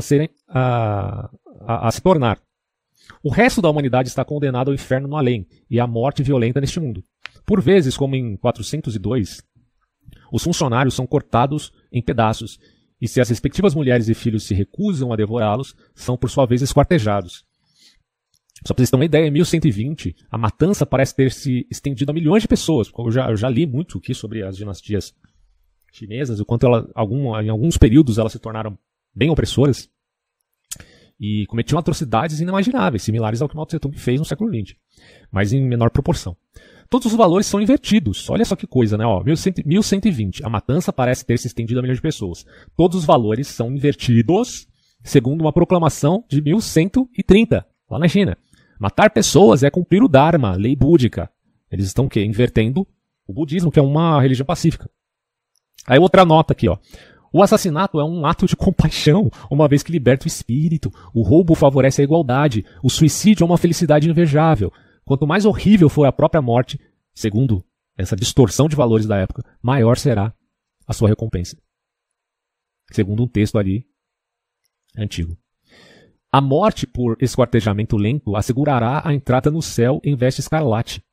a se tornar. O resto da humanidade está condenado ao inferno no além e à morte violenta neste mundo. Por vezes, como em 402, os funcionários são cortados em pedaços e se as respectivas mulheres e filhos se recusam a devorá-los, são por sua vez esquartejados. Só para vocês terem uma ideia, em 1120, a matança parece ter se estendido a milhões de pessoas. Eu já li muito aqui sobre as dinastias chinesas, o quanto em alguns períodos elas se tornaram bem opressoras e cometiam atrocidades inimagináveis, similares ao que Mao Tse-tung fez no século XX, mas em menor proporção. Todos os valores são invertidos. Olha só que coisa, né? 1120, a matança parece ter se estendido a milhões de pessoas. Todos os valores são invertidos, segundo uma proclamação de 1130, lá na China. Matar pessoas é cumprir o Dharma, lei búdica. Eles estão o quê? Invertendo o budismo, que é uma religião pacífica. Aí outra nota aqui, ó. O assassinato é um ato de compaixão, uma vez que liberta o espírito. O roubo favorece a igualdade. O suicídio é uma felicidade invejável. Quanto mais horrível for a própria morte, segundo essa distorção de valores da época, maior será a sua recompensa. Segundo um texto ali antigo. A morte por esquartejamento lento assegurará a entrada no céu em veste escarlate.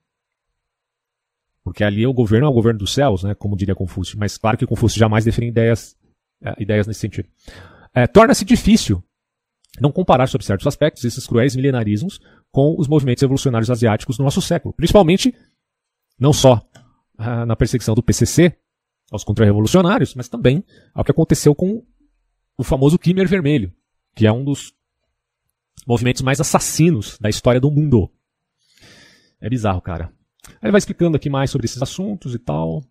Porque ali o governo é o governo dos céus, né, como diria Confúcio. Mas claro que Confúcio jamais define ideias nesse sentido. Torna-se difícil não comparar sob certos aspectos esses cruéis milenarismos com os movimentos evolucionários asiáticos do nosso século. Principalmente, não só na perseguição do PCC aos contra-revolucionários, mas também ao que aconteceu com o famoso Khmer Vermelho, que é um dos movimentos mais assassinos da história do mundo. É bizarro, cara. Aí ele vai explicando aqui mais sobre esses assuntos e tal.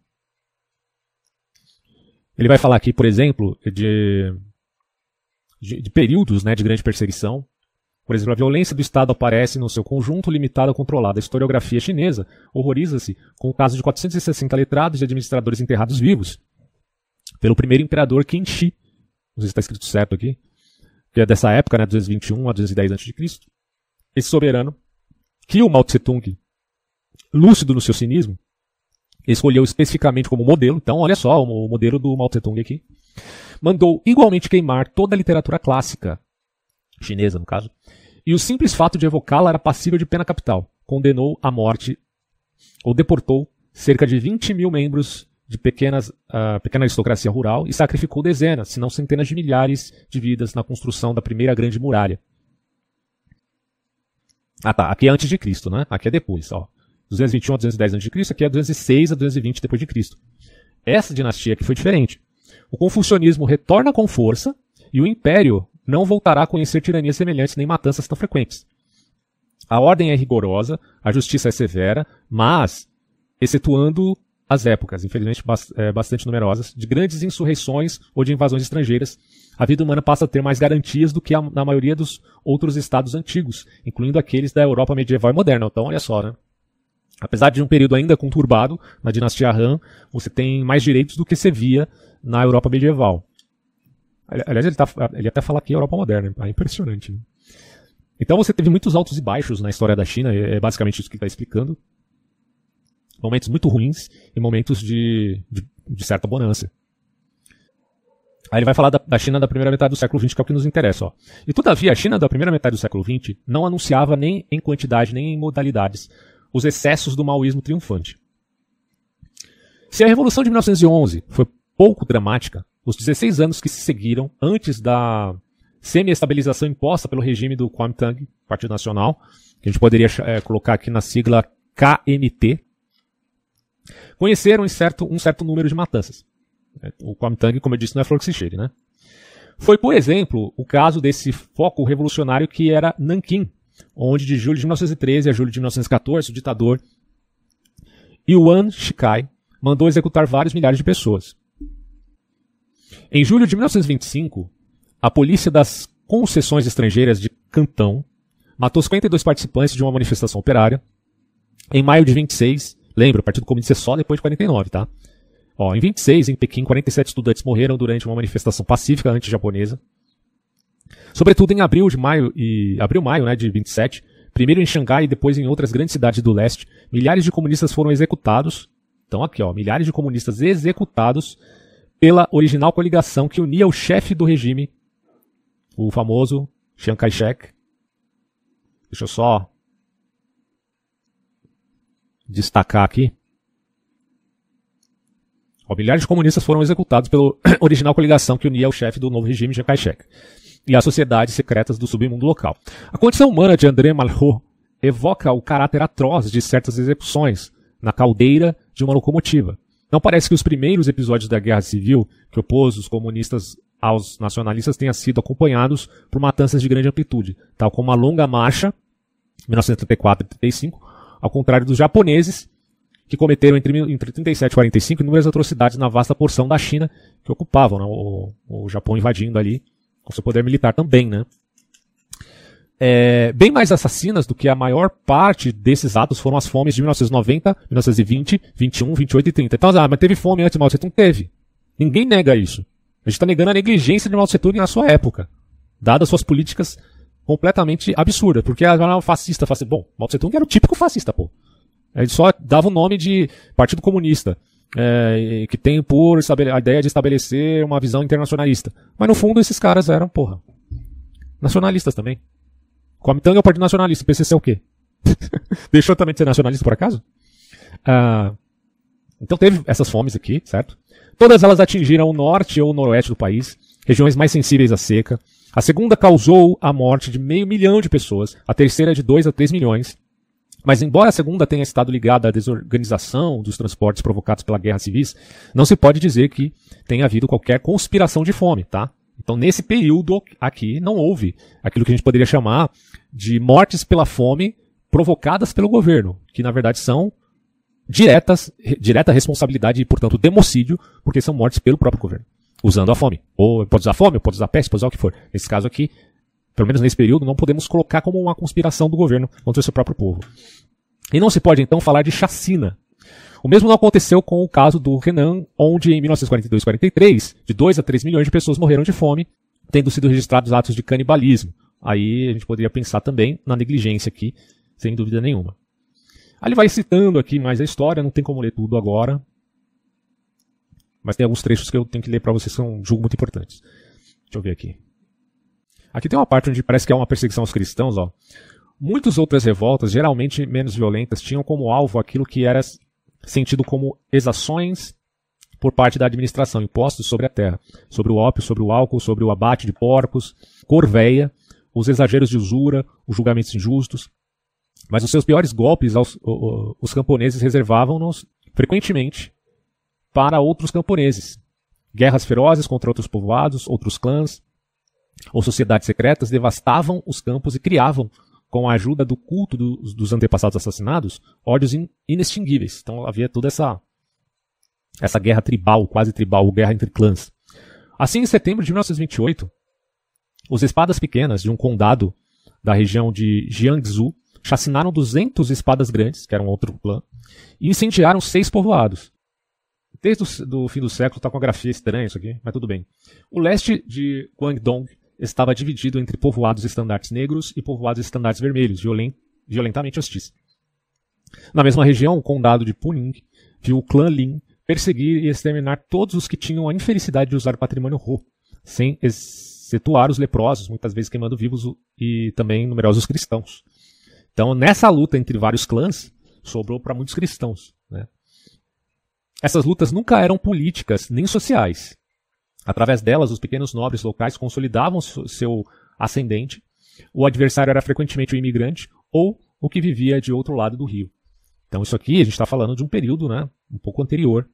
Ele vai falar aqui, por exemplo, de períodos, né, de grande perseguição. Por exemplo, a violência do Estado aparece no seu conjunto limitado a controlado. A historiografia chinesa horroriza-se com o caso de 460 letrados e administradores enterrados vivos pelo primeiro imperador Qin Shi. Não sei se está escrito certo aqui. Que é dessa época, né, 221 a 210 a.C. Esse soberano, que o Mao Tse-tung, lúcido no seu cinismo, escolheu especificamente como modelo. Então, olha só, o modelo do Mao Tse-tung aqui. Mandou igualmente queimar toda a literatura clássica, chinesa no caso, e o simples fato de evocá-la era passível de pena capital. Condenou à morte, ou deportou, cerca de 20 mil membros de pequena aristocracia rural e sacrificou dezenas, se não centenas de milhares de vidas na construção da primeira grande muralha. Ah tá, aqui é antes de Cristo, né? Aqui é depois, ó. 221 a 210 a.C., aqui é 206 a 220 depois de Cristo. Essa dinastia aqui foi diferente. O confucionismo retorna com força e o império não voltará a conhecer tiranias semelhantes nem matanças tão frequentes. A ordem é rigorosa, a justiça é severa, mas, excetuando as épocas, infelizmente bastante numerosas, de grandes insurreições ou de invasões estrangeiras, a vida humana passa a ter mais garantias do que na maioria dos outros estados antigos, incluindo aqueles da Europa medieval e moderna. Então, olha só, né? Apesar de um período ainda conturbado, na dinastia Han, você tem mais direitos do que se via na Europa medieval. Aliás, ele até fala aqui Europa moderna, é impressionante. Né? Então você teve muitos altos e baixos na história da China, é basicamente isso que ele está explicando. Momentos muito ruins e momentos de certa bonança. Aí ele vai falar da China da primeira metade do século XX, que é o que nos interessa. Ó. E todavia, a China da primeira metade do século XX não anunciava nem em quantidade nem em modalidades os excessos do maoísmo triunfante. Se a Revolução de 1911 foi pouco dramática, os 16 anos que se seguiram antes da semi-estabilização imposta pelo regime do Kuomintang, Partido Nacional, que a gente poderia colocar aqui na sigla KMT, conheceram um certo número de matanças. O Kuomintang, como eu disse, não é flor que se cheire, né? Foi, por exemplo, o caso desse foco revolucionário que era Nanquim, onde de julho de 1913 a julho de 1914 o ditador Yuan Shikai mandou executar vários milhares de pessoas. Em julho de 1925, a polícia das concessões estrangeiras de Cantão matou 52 participantes de uma manifestação operária. Em maio de 26, lembra, o Partido Comunista é só depois de 49, tá? Ó, em 26, em Pequim, 47 estudantes morreram durante uma manifestação pacífica anti-japonesa. Sobretudo em abril-maio, né, de 27, primeiro em Xangai e depois em outras grandes cidades do leste, milhares de comunistas foram executados. Então aqui, ó, milhares de comunistas executados pela original coligação que unia o chefe do regime, o famoso Chiang Kai-shek. Deixa eu só destacar aqui. Milhares de comunistas foram executados pela original coligação que unia o chefe do novo regime, Chiang Kai-shek, e as sociedades secretas do submundo local. A condição humana de André Malraux evoca o caráter atroz de certas execuções na caldeira de uma locomotiva. Não parece que os primeiros episódios da Guerra Civil, que opôs os comunistas aos nacionalistas, tenham sido acompanhados por matanças de grande amplitude, tal como a Longa Marcha, 1934 e 1935, ao contrário dos japoneses, que cometeram entre 1937 e 1945 inúmeras atrocidades na vasta porção da China que ocupavam, né, o Japão invadindo ali com seu poder militar também, né? Bem mais assassinas do que a maior parte desses atos foram as fomes de 1990, 1920, 21, 28 e 30. Então, mas teve fome antes de Mao Tse Tung? Teve. Ninguém nega isso. A gente está negando a negligência de Mao Tse Tung na sua época, dadas suas políticas completamente absurdas, porque era um fascista. Bom, Mao Tse Tung era o típico fascista, pô. Ele só dava o nome de Partido Comunista, que tem por a ideia de estabelecer uma visão internacionalista. Mas no fundo esses caras eram, nacionalistas também. Kuomintang é o Partido Nacionalista, o PCC é o quê? Deixou também de ser nacionalista por acaso? Então teve essas fomes aqui, certo? Todas elas atingiram o norte ou o noroeste do país, regiões mais sensíveis à seca. A segunda causou a morte de 500 mil de pessoas, a terceira de 2 a 3 milhões. Mas embora a segunda tenha estado ligada à desorganização dos transportes provocados pela guerra civis, não se pode dizer que tenha havido qualquer conspiração de fome, tá? Então nesse período aqui não houve aquilo que a gente poderia chamar de mortes pela fome provocadas pelo governo, que na verdade são direta responsabilidade e, portanto, democídio, porque são mortes pelo próprio governo, usando a fome. Ou pode usar fome, ou pode usar peste, pode usar o que for. Nesse caso aqui, pelo menos nesse período, não podemos colocar como uma conspiração do governo contra o seu próprio povo. E não se pode, então, falar de chacina. O mesmo não aconteceu com o caso do Henan, onde em 1942 e 43, de 2 a 3 milhões de pessoas morreram de fome, tendo sido registrados atos de canibalismo. Aí a gente poderia pensar também na negligência aqui, sem dúvida nenhuma. Aí ele vai citando aqui mais a história, não tem como ler tudo agora, mas tem alguns trechos que eu tenho que ler para vocês que são, julgo, muito importantes. Deixa eu ver aqui. Aqui tem uma parte onde parece que é uma perseguição aos cristãos, ó. Muitas outras revoltas, geralmente menos violentas, tinham como alvo aquilo que era sentido como exações por parte da administração, impostos sobre a terra, sobre o ópio, sobre o álcool, sobre o abate de porcos, corveia, os exageros de usura, os julgamentos injustos. Mas os seus piores golpes os camponeses reservavam-nos frequentemente para outros camponeses. Guerras ferozes contra outros povoados, outros clãs ou sociedades secretas devastavam os campos e criavam, com a ajuda do culto dos antepassados assassinados, ódios inextinguíveis. Então havia toda essa guerra tribal, quase tribal, guerra entre clãs. Assim, em setembro de 1928, os espadas pequenas de um condado da região de Jiangsu chacinaram 200 espadas grandes, que eram outro clã, e incendiaram 6 povoados. Desde o fim do século está com a grafia estranha isso aqui, mas tudo bem. O leste de Guangdong estava dividido entre povoados estandartes negros e povoados estandartes vermelhos, violentamente hostis. Na mesma região, o condado de Puning viu o clã Lin perseguir e exterminar todos os que tinham a infelicidade de usar patrimônio Ho, sem excetuar os leprosos, muitas vezes queimando vivos, e também numerosos cristãos. Então, nessa luta entre vários clãs, sobrou para muitos cristãos, né? Essas lutas nunca eram políticas nem sociais. Através delas, os pequenos nobres locais consolidavam seu ascendente. O adversário era frequentemente o imigrante ou o que vivia de outro lado do rio. Então isso aqui a gente está falando de um período, né, um pouco anterior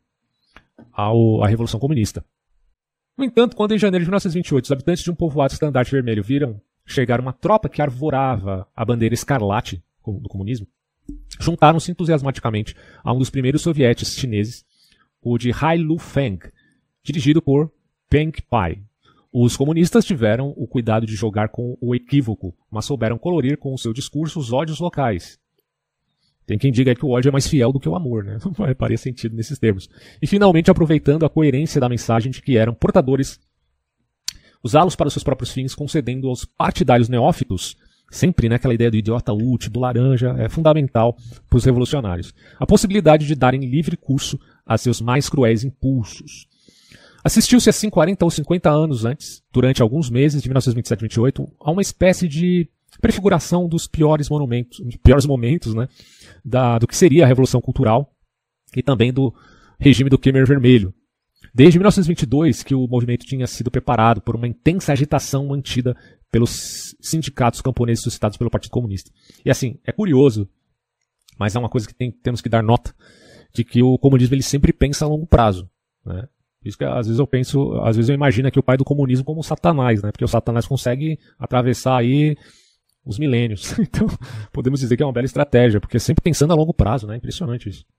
à Revolução Comunista. No entanto, quando em janeiro de 1928 os habitantes de um povoado estandarte vermelho viram chegar uma tropa que arvorava a bandeira escarlate do comunismo, juntaram-se entusiasmaticamente a um dos primeiros sovietes chineses, o de Hai Lu Feng, dirigido por Peng Pai. Os comunistas tiveram o cuidado de jogar com o equívoco, mas souberam colorir com o seu discurso os ódios locais. Tem quem diga que o ódio é mais fiel do que o amor, né? Não vai fazer sentido nesses termos. E finalmente, aproveitando a coerência da mensagem de que eram portadores, usá-los para os seus próprios fins, concedendo aos partidários neófitos, sempre, né, aquela ideia do idiota útil, do laranja, é fundamental para os revolucionários, a possibilidade de darem livre curso a seus mais cruéis impulsos. Assistiu-se assim 40 ou 50 anos antes, durante alguns meses de 1927 e 28, a uma espécie de prefiguração dos piores momentos, né, do que seria a Revolução Cultural e também do regime do Khmer Vermelho, Desde 1922 que o movimento tinha sido preparado por uma intensa agitação mantida pelos sindicatos camponeses suscitados pelo Partido Comunista. E assim, é curioso, mas é uma coisa que temos que dar nota, de que o comunismo ele sempre pensa a longo prazo, né? Por isso que às vezes eu imagino que o pai do comunismo como o Satanás, né? Porque o Satanás consegue atravessar aí os milênios. Então, podemos dizer que é uma bela estratégia, porque sempre pensando a longo prazo, né? Impressionante isso.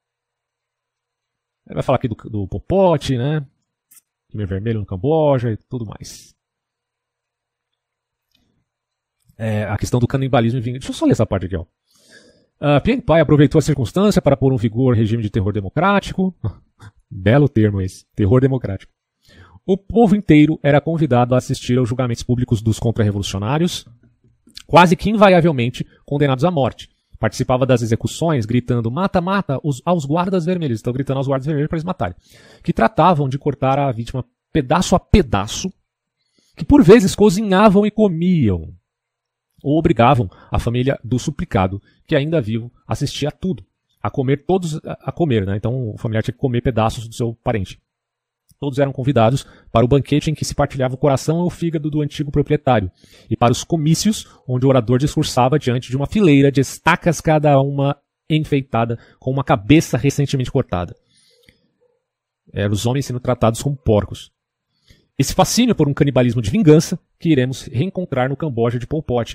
Ele vai falar aqui do Pol Pot, né? Khmer Vermelho no Camboja e tudo mais. A questão do canibalismo e vingança. Deixa eu só ler essa parte aqui, ó. Piang Pai aproveitou a circunstância para pôr em vigor regime de terror democrático. Belo termo esse, terror democrático. O povo inteiro era convidado a assistir aos julgamentos públicos dos contra-revolucionários, quase que invariavelmente condenados à morte. Participava das execuções gritando mata, mata aos guardas vermelhos. Estão gritando aos guardas vermelhos para eles matarem. Que tratavam de cortar a vítima pedaço a pedaço, que por vezes cozinhavam e comiam. Ou obrigavam a família do suplicado, que ainda vivo, assistia a tudo. A comer, né? Então o familiar tinha que comer pedaços do seu parente. Todos eram convidados para o banquete em que se partilhava o coração e o fígado do antigo proprietário, e para os comícios, onde o orador discursava diante de uma fileira de estacas, cada uma enfeitada com uma cabeça recentemente cortada. Eram os homens sendo tratados como porcos. Esse fascínio por um canibalismo de vingança que iremos reencontrar no Camboja de Pol Pot.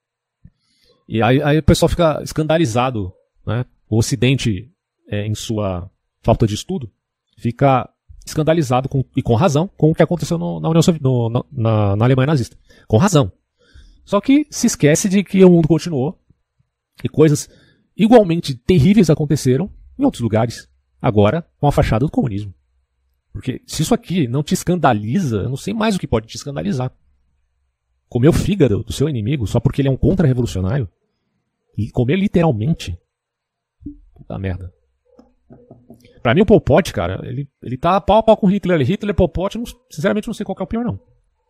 E aí o pessoal fica escandalizado, né? O Ocidente, em sua falta de estudo, fica escandalizado, e com razão, com o que aconteceu na União Soviética, na Alemanha nazista. Com razão. Só que se esquece de que o mundo continuou e coisas igualmente terríveis aconteceram em outros lugares, agora com a fachada do comunismo. Porque se isso aqui não te escandaliza, eu não sei mais o que pode te escandalizar. Comer o fígado do seu inimigo só porque ele é um contra-revolucionário? E comer literalmente? Puta merda. Pra mim o Pol Pot, cara, ele tá pau a pau com Hitler. Hitler, Pol Pot, sinceramente não sei qual que é o pior, não.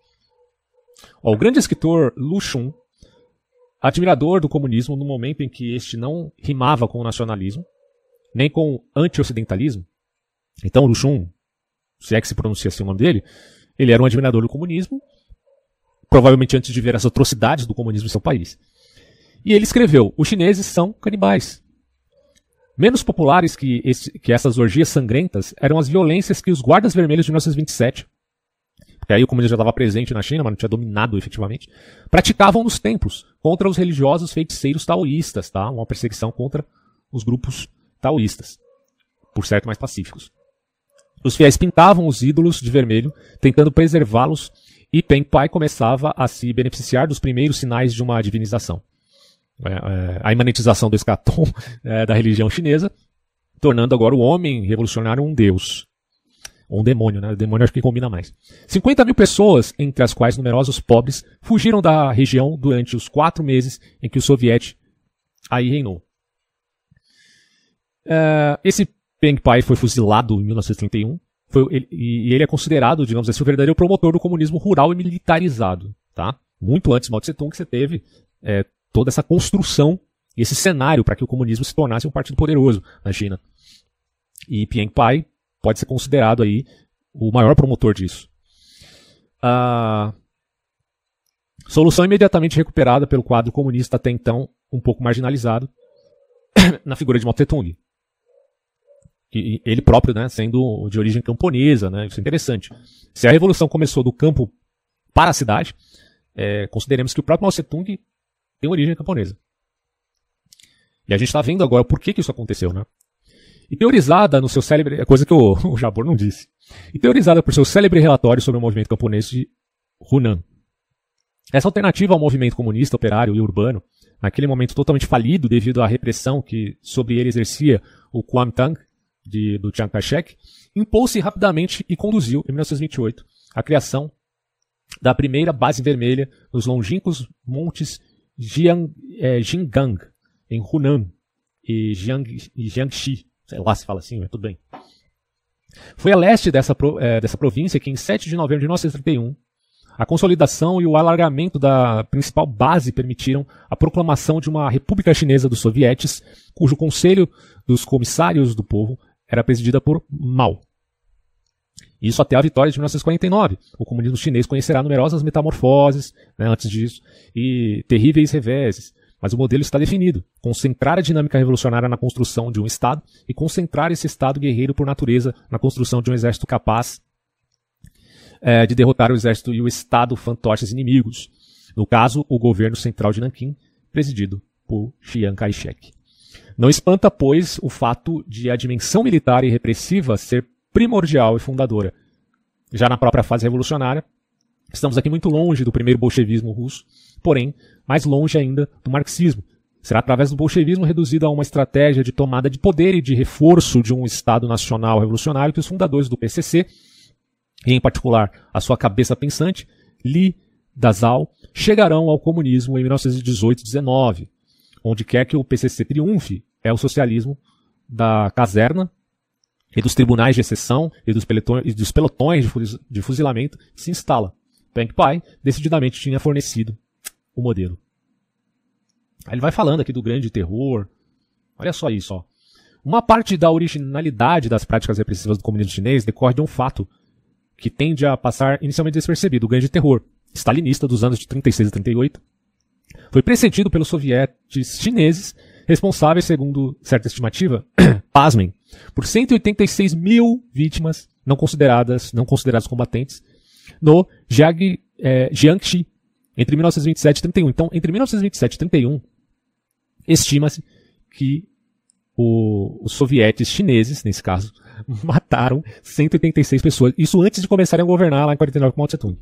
Ó, o grande escritor Lu Xun, admirador do comunismo no momento em que este não rimava com o nacionalismo, nem com o anti-ocidentalismo. Então Lu Xun, se é que se pronuncia assim o nome dele, ele era um admirador do comunismo, provavelmente antes de ver as atrocidades do comunismo em seu país. E ele escreveu, os chineses são canibais. Menos populares que essas orgias sangrentas eram as violências que os guardas vermelhos de 1927, porque aí o comunismo já estava presente na China, mas não tinha dominado efetivamente, praticavam nos templos contra os religiosos feiticeiros taoístas, tá? Uma perseguição contra os grupos taoístas, por certo mais pacíficos. Os fiéis pintavam os ídolos de vermelho, tentando preservá-los, e Peng Pai começava a se beneficiar dos primeiros sinais de uma divinização. A imanentização do escatom da religião chinesa, tornando agora o homem revolucionário um deus. Ou um demônio, né? O demônio acho que combina mais. 50 mil pessoas, entre as quais numerosos pobres, fugiram da região durante os 4 meses em que o soviético aí reinou. Esse Peng Pai foi fuzilado em 1931, e ele é considerado, digamos assim, o verdadeiro promotor do comunismo rural e militarizado. Tá? Muito antes de Mao Tse Tung, que você teve toda essa construção e esse cenário para que o comunismo se tornasse um partido poderoso na China. E Peng Pai pode ser considerado aí o maior promotor disso. A solução imediatamente recuperada pelo quadro comunista até então um pouco marginalizado na figura de Mao Tse Tung. E ele próprio, né, sendo de origem camponesa, né, isso é interessante. Se a revolução começou do campo para a cidade, consideremos que o próprio Mao Tse Tung tem origem camponesa. E a gente está vendo agora por que isso aconteceu, né? E teorizada no seu célebre... coisa que o Jabor não disse. E teorizada por seu célebre relatório sobre o movimento camponês de Hunan. Essa alternativa ao movimento comunista, operário e urbano, naquele momento totalmente falido devido à repressão que sobre ele exercia o Kuomintang, do Chiang Kai-shek, impôs-se rapidamente e conduziu, em 1928, à criação da primeira base vermelha nos longínquos montes Jingang, em Hunan e Jiangxi. Sei lá se fala assim, mas tudo bem. Foi a leste dessa província que, em 7 de novembro de 1931, a consolidação e o alargamento da principal base permitiram a proclamação de uma República Chinesa dos Sovietes, cujo Conselho dos Comissários do Povo era presidida por Mao. Isso até a vitória de 1949. O comunismo chinês conhecerá numerosas metamorfoses, né, antes disso, e terríveis reveses. Mas o modelo está definido. Concentrar a dinâmica revolucionária na construção de um Estado e concentrar esse Estado guerreiro por natureza na construção de um exército capaz de derrotar o exército e o Estado fantoches inimigos. No caso, o governo central de Nanquim, presidido por Chiang Kai-shek. Não espanta, pois, o fato de a dimensão militar e repressiva ser primordial e fundadora. Já na própria fase revolucionária, estamos aqui muito longe do primeiro bolchevismo russo, porém, mais longe ainda do marxismo. Será através do bolchevismo reduzido a uma estratégia de tomada de poder e de reforço de um Estado nacional revolucionário que os fundadores do PCC, e em particular a sua cabeça pensante, Lee Dazal, chegarão ao comunismo em 1918-19. Onde quer que o PCC triunfe, é o socialismo da caserna e dos tribunais de exceção e dos pelotões de fuzilamento que se instala. Peng Pai decididamente tinha fornecido o modelo. Aí ele vai falando aqui do grande terror. Olha só isso, ó. Uma parte da originalidade das práticas repressivas do comunismo chinês decorre de um fato que tende a passar inicialmente despercebido, o grande terror stalinista dos anos de 36 a 38. Foi precedido pelos sovietes chineses, responsáveis, segundo certa estimativa, pasmem, por 186 mil vítimas não consideradas combatentes no Jiangxi entre 1927 e 31. Então, entre 1927 e 31, estima-se que os sovietes chineses, nesse caso, mataram 186 pessoas. Isso antes de começarem a governar lá em 49 com Mao Tse-tung.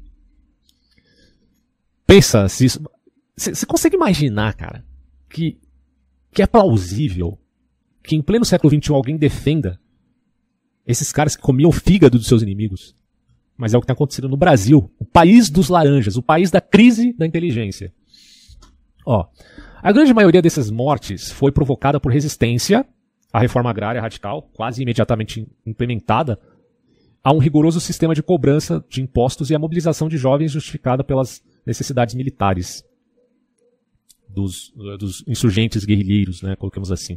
Pensa se isso... Você consegue imaginar, cara, que é plausível que em pleno século XXI alguém defenda esses caras que comiam o fígado dos seus inimigos? Mas é o que está acontecendo no Brasil, o país dos laranjas, o país da crise da inteligência. Ó, a grande maioria dessas mortes foi provocada por resistência à reforma agrária radical, quase imediatamente implementada, a um rigoroso sistema de cobrança de impostos e a mobilização de jovens justificada pelas necessidades militares dos insurgentes guerrilheiros, né, colocamos assim.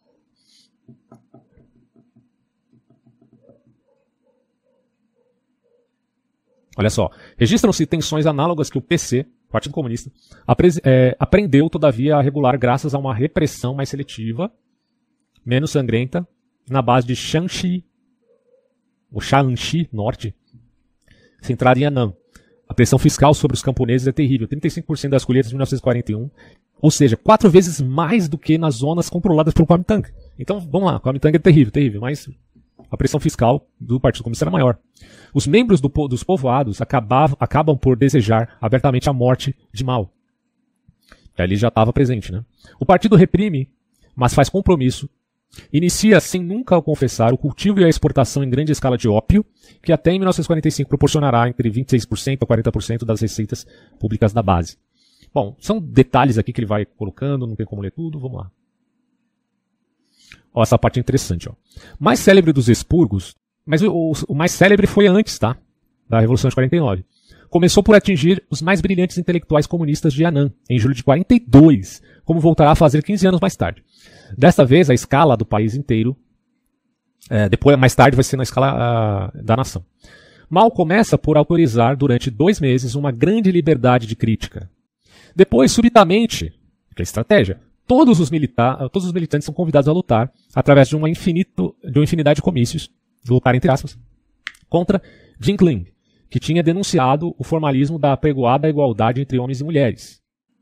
Olha só, registram-se tensões análogas que o PC, Partido Comunista, aprendeu, todavia, a regular graças a uma repressão mais seletiva, menos sangrenta, na base de Shanxi, o Shanxi Norte, centrada em Annan. A pressão fiscal sobre os camponeses é terrível, 35% das colheitas de 1941, ou seja, 4 vezes mais do que nas zonas controladas pelo Kuomintang. Então, vamos lá, o Kuomintang é terrível, mas a pressão fiscal do Partido Comunista era maior. Os membros dos povoados acabam por desejar abertamente a morte de Mao. Ali já estava presente, né? O partido reprime, mas faz compromisso. Inicia, sem nunca o confessar, o cultivo e a exportação em grande escala de ópio, que até em 1945 proporcionará entre 26% a 40% das receitas públicas da base. Bom, são detalhes aqui que ele vai colocando, não tem como ler tudo, vamos lá. Ó, essa parte é interessante, ó. Mais célebre dos expurgos, mas o mais célebre foi antes, tá? Da Revolução de 49. Começou por atingir os mais brilhantes intelectuais comunistas de Yan'an, em julho de 42, como voltará a fazer 15 anos mais tarde. Desta vez, a escala do país inteiro, depois, mais tarde, vai ser na escala da nação. Mao começa por autorizar, durante 2 meses, uma grande liberdade de crítica. Depois, subitamente, que é estratégia, todos os militantes são convidados a lutar, através de uma infinidade de comícios, lutar entre aspas, contra Jinkling, que tinha denunciado o formalismo da apregoada igualdade entre homens e mulheres.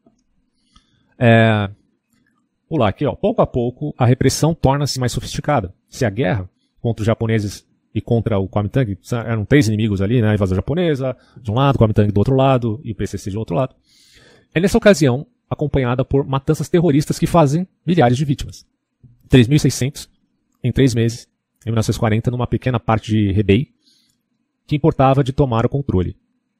Vou lá, aqui, ó. Pouco a pouco, a repressão torna-se mais sofisticada. Se a guerra contra os japoneses e contra o Kuomintang eram 3 inimigos ali, né? A invasão japonesa de um lado, o Kuomintang do outro lado e o PCC de outro lado. É nessa ocasião acompanhada por matanças terroristas que fazem milhares de vítimas. 3.600 em 3 meses, em 1940, numa pequena parte de Hebei, que importava de tomar o controle.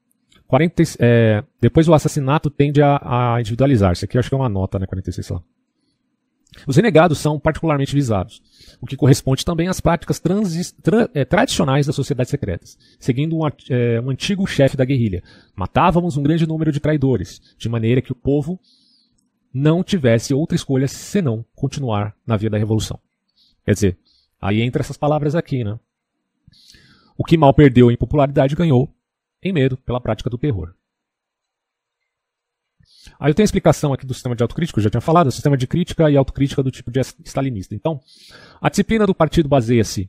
Depois o assassinato tende a individualizar-se. Aqui eu acho que é uma nota, né? 46, sei lá. Os renegados são particularmente visados, o que corresponde também às práticas tradicionais das sociedades secretas, seguindo um antigo chefe da guerrilha. Matávamos um grande número de traidores, de maneira que o povo não tivesse outra escolha senão continuar na via da revolução. Quer dizer, aí entra essas palavras aqui, né? O que mal perdeu em popularidade ganhou em medo pela prática do terror. Aí eu tenho a explicação aqui do sistema de autocrítica, eu já tinha falado, o sistema de crítica e autocrítica do tipo de stalinista. Então, a disciplina do partido baseia-se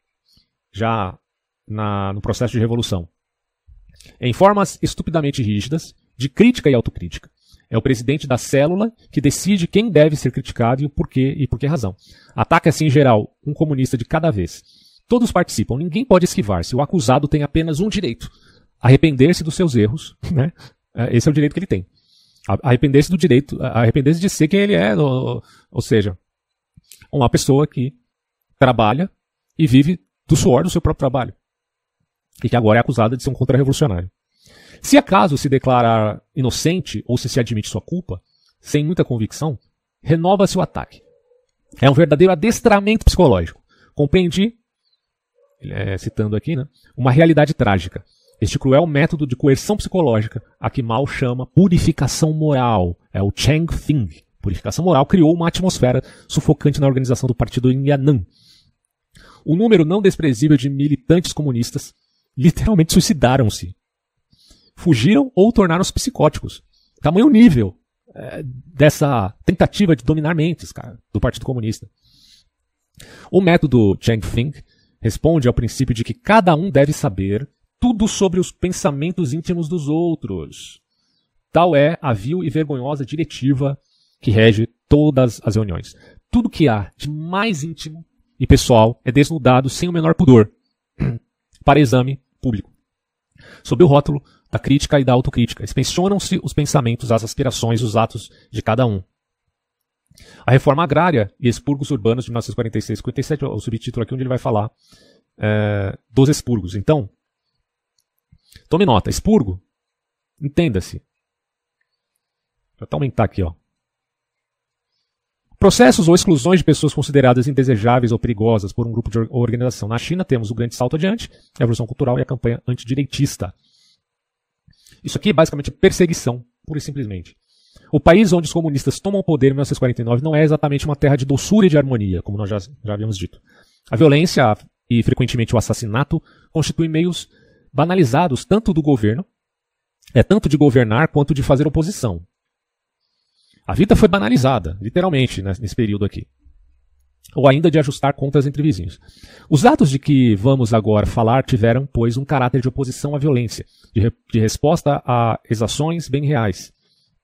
já no processo de revolução em formas estupidamente rígidas de crítica e autocrítica. É o presidente da célula que decide quem deve ser criticado e o porquê e por que razão. Ataca-se, em geral, um comunista de cada vez. Todos participam, ninguém pode esquivar-se. O acusado tem apenas um direito: arrepender-se dos seus erros. Né? Esse é o direito que ele tem. Arrepender-se do direito, arrepender-se de ser quem ele é, ou seja, uma pessoa que trabalha e vive do suor do seu próprio trabalho. E que agora é acusada de ser um contra-revolucionário. Se acaso se declarar inocente ou se admite sua culpa, sem muita convicção, renova-se o ataque. É um verdadeiro adestramento psicológico. Compreendi, citando aqui, né, uma realidade trágica. Este cruel método de coerção psicológica, a que Mao chama purificação moral, é o Cheng Fing. Purificação moral criou uma atmosfera sufocante na organização do partido em Yan'an. Um número não desprezível de militantes comunistas literalmente suicidaram-se. Fugiram ou tornaram-se psicóticos. Tamanho nível dessa tentativa de dominar mentes, cara, do Partido Comunista. O método Cheng Fing responde ao princípio de que cada um deve saber tudo sobre os pensamentos íntimos dos outros. Tal é a vil e vergonhosa diretiva que rege todas as reuniões. Tudo que há de mais íntimo e pessoal é desnudado sem o menor pudor para exame público. Sob o rótulo da crítica e da autocrítica, inspecionam-se os pensamentos, as aspirações, os atos de cada um. A reforma agrária e expurgos urbanos de 1946-57, o subtítulo aqui onde ele vai falar dos expurgos. Então, tome nota, expurgo, entenda-se. Vou até aumentar aqui, ó. Processos ou exclusões de pessoas consideradas indesejáveis ou perigosas por um grupo ou organização. Na China temos o grande salto adiante, a Revolução Cultural e a campanha antidireitista. Isso aqui é basicamente perseguição, pura e simplesmente. O país onde os comunistas tomam o poder em 1949 não é exatamente uma terra de doçura e de harmonia, como nós já havíamos dito. A violência e frequentemente o assassinato constituem meios banalizados tanto do governo, tanto de governar quanto de fazer oposição. A vida foi banalizada, literalmente, nesse período aqui. Ou ainda de ajustar contas entre vizinhos. Os atos de que vamos agora falar tiveram, pois, um caráter de oposição à violência, de resposta a exações bem reais.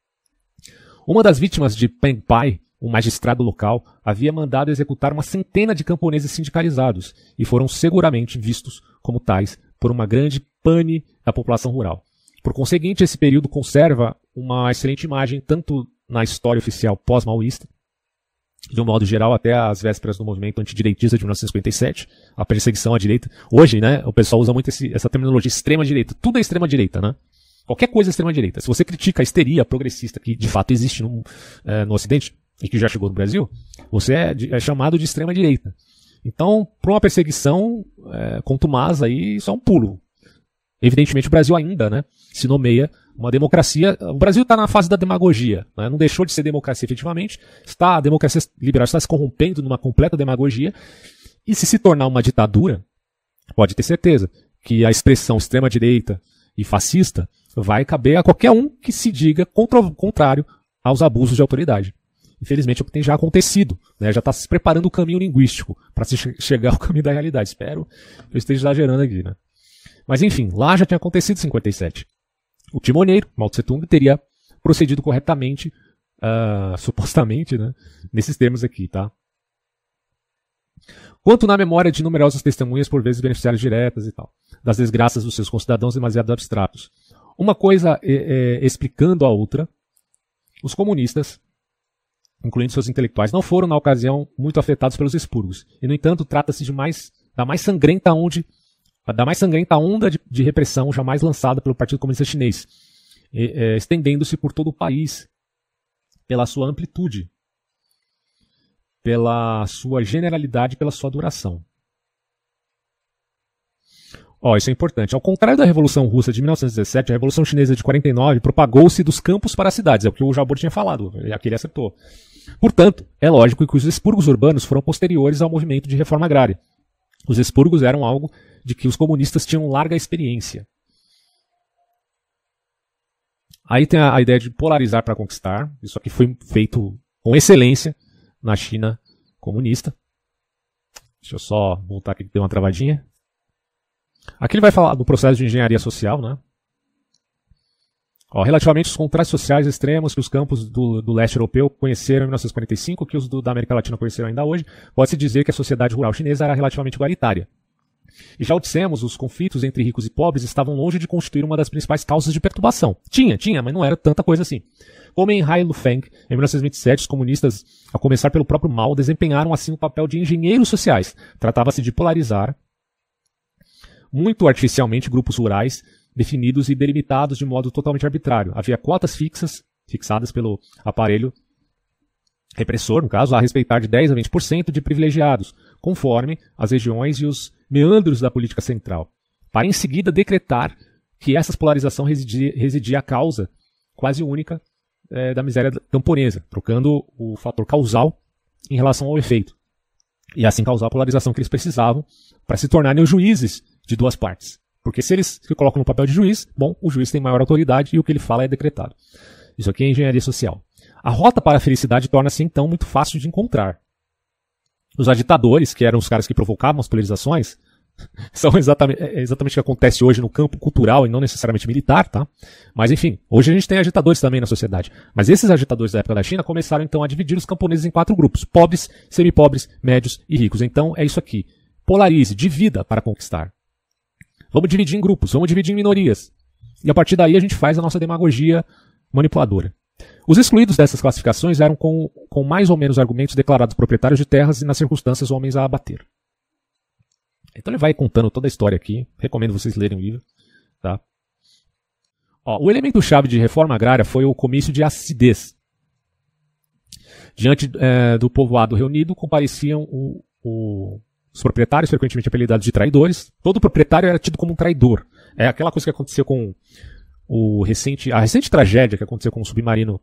Uma das vítimas de Peng Pai, um magistrado local, havia mandado executar uma centena de camponeses sindicalizados e foram seguramente vistos como tais por uma grande pane da população rural. Por conseguinte, esse período conserva uma excelente imagem tanto na história oficial pós-maoísta, de um modo geral, até as vésperas do movimento antidireitista de 1957, a perseguição à direita. Hoje, né, o pessoal usa muito essa terminologia extrema-direita. Tudo é extrema-direita, né? Qualquer coisa é extrema-direita. Se você critica a histeria progressista que de fato existe no Ocidente e que já chegou no Brasil, você é chamado de extrema-direita. Então, para uma perseguição contumaz, aí isso é um pulo. Evidentemente, o Brasil ainda, né, se nomeia uma democracia. O Brasil está na fase da demagogia, né? Não deixou de ser democracia efetivamente. A democracia liberal está se corrompendo numa completa demagogia. E se tornar uma ditadura, pode ter certeza que a expressão extrema-direita e fascista vai caber a qualquer um que se diga contrário aos abusos de autoridade. Infelizmente é o que tem já acontecido, né? Já está se preparando o caminho linguístico para se chegar ao caminho da realidade. Espero que eu esteja exagerando aqui, né? Mas enfim, lá já tinha acontecido em 57. O timoneiro, Mao Tse-tung, teria procedido corretamente, supostamente, né, nesses termos aqui, tá? Quanto na memória de numerosas testemunhas, por vezes beneficiárias diretas e tal, das desgraças dos seus concidadãos demasiado abstratos. Uma coisa explicando a outra, os comunistas, incluindo seus intelectuais, não foram, na ocasião, muito afetados pelos expurgos. E, no entanto, trata-se da mais sangrenta onda de repressão jamais lançada pelo Partido Comunista Chinês, estendendo-se por todo o país, pela sua amplitude, pela sua generalidade, pela sua duração. Isso é importante. Ao contrário da Revolução Russa de 1917, a Revolução Chinesa de 49 propagou-se dos campos para as cidades, é o que o Jabor tinha falado, e aqui ele acertou. Portanto, é lógico que os expurgos urbanos foram posteriores ao movimento de reforma agrária. Os expurgos eram algo de que os comunistas tinham larga experiência. Aí tem a ideia de polarizar para conquistar. Isso aqui foi feito com excelência na China comunista. Deixa eu só voltar aqui que deu uma travadinha. Aqui ele vai falar do processo de engenharia social, né? Relativamente aos contrastes sociais extremos que os campos do leste europeu conheceram em 1945, que os da América Latina conheceram ainda hoje, pode-se dizer que a sociedade rural chinesa era relativamente igualitária. E já o dissemos, os conflitos entre ricos e pobres estavam longe de constituir uma das principais causas de perturbação. Tinha, mas não era tanta coisa assim. Como em Hai Lufeng, em 1927, os comunistas, a começar pelo próprio Mao, desempenharam assim o papel de engenheiros sociais. Tratava-se de polarizar muito artificialmente grupos rurais definidos e delimitados de modo totalmente arbitrário. Havia cotas fixadas pelo aparelho repressor, no caso, a respeitar de 10% a 20% de privilegiados, conforme as regiões e os meandros da política central, para em seguida decretar que essa polarização residia a causa quase única da miséria camponesa, trocando o fator causal em relação ao efeito, e assim causar a polarização que eles precisavam para se tornarem os juízes de duas partes. Porque se eles se colocam no papel de juiz, bom, o juiz tem maior autoridade e o que ele fala é decretado. Isso aqui é engenharia social. A rota para a felicidade torna-se então muito fácil de encontrar. Os agitadores, que eram os caras que provocavam as polarizações, são exatamente o que acontece hoje no campo cultural e não necessariamente militar, tá? Mas enfim, hoje a gente tem agitadores também na sociedade. Mas esses agitadores da época da China começaram então a dividir os camponeses em 4 grupos: pobres, semipobres, médios e ricos. Então é isso aqui. Polarize, divida para conquistar. Vamos dividir em grupos, vamos dividir em minorias. E a partir daí a gente faz a nossa demagogia manipuladora. Os excluídos dessas classificações eram com mais ou menos argumentos declarados proprietários de terras e nas circunstâncias homens a abater. Então ele vai contando toda a história aqui. Recomendo vocês lerem o livro. Tá? O elemento-chave de reforma agrária foi o comício de acidez. Diante do povoado reunido, compareciam os proprietários, frequentemente apelidados de traidores. Todo proprietário era tido como um traidor. É aquela coisa que aconteceu com a recente tragédia que aconteceu com o submarino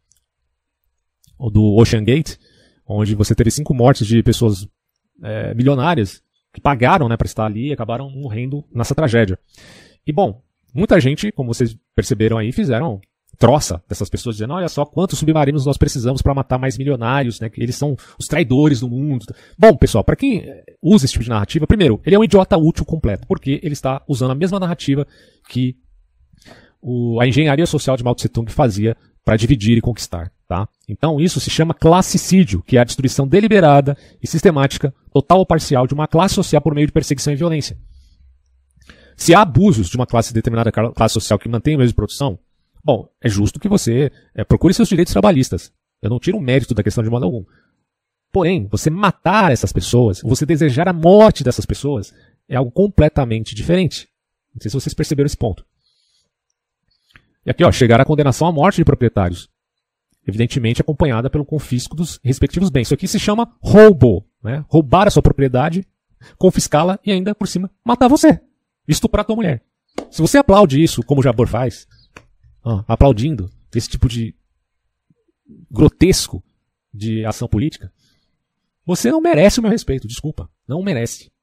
do Ocean Gate, onde você teve 5 mortes de pessoas milionárias que pagaram, né, para estar ali e acabaram morrendo nessa tragédia. E bom, muita gente, como vocês perceberam aí, fizeram troça dessas pessoas dizendo: olha só quantos submarinos nós precisamos para matar mais milionários, né, que eles são os traidores do mundo. Bom, pessoal, para quem usa esse tipo de narrativa, primeiro, ele é um idiota útil completo, porque ele está usando a mesma narrativa que a engenharia social de Mao Tse Tung fazia para dividir e conquistar. Tá? Então isso se chama classicídio, que é a destruição deliberada e sistemática, total ou parcial, de uma classe social por meio de perseguição e violência. Se há abusos de uma determinada classe social que mantém o meio de produção, bom, é justo que você procure seus direitos trabalhistas. Eu não tiro o mérito da questão de modo algum. Porém, você matar essas pessoas, você desejar a morte dessas pessoas, é algo completamente diferente. Não sei se vocês perceberam esse ponto. E aqui, chegar à condenação à morte de proprietários. Evidentemente acompanhada pelo confisco dos respectivos bens. Isso aqui se chama roubo. Né? Roubar a sua propriedade, confiscá-la e ainda, por cima, matar você. Estuprar tua mulher. Se você aplaude isso, como o Jabor faz, aplaudindo esse tipo de grotesco de ação política, você não merece o meu respeito. Desculpa. Não merece.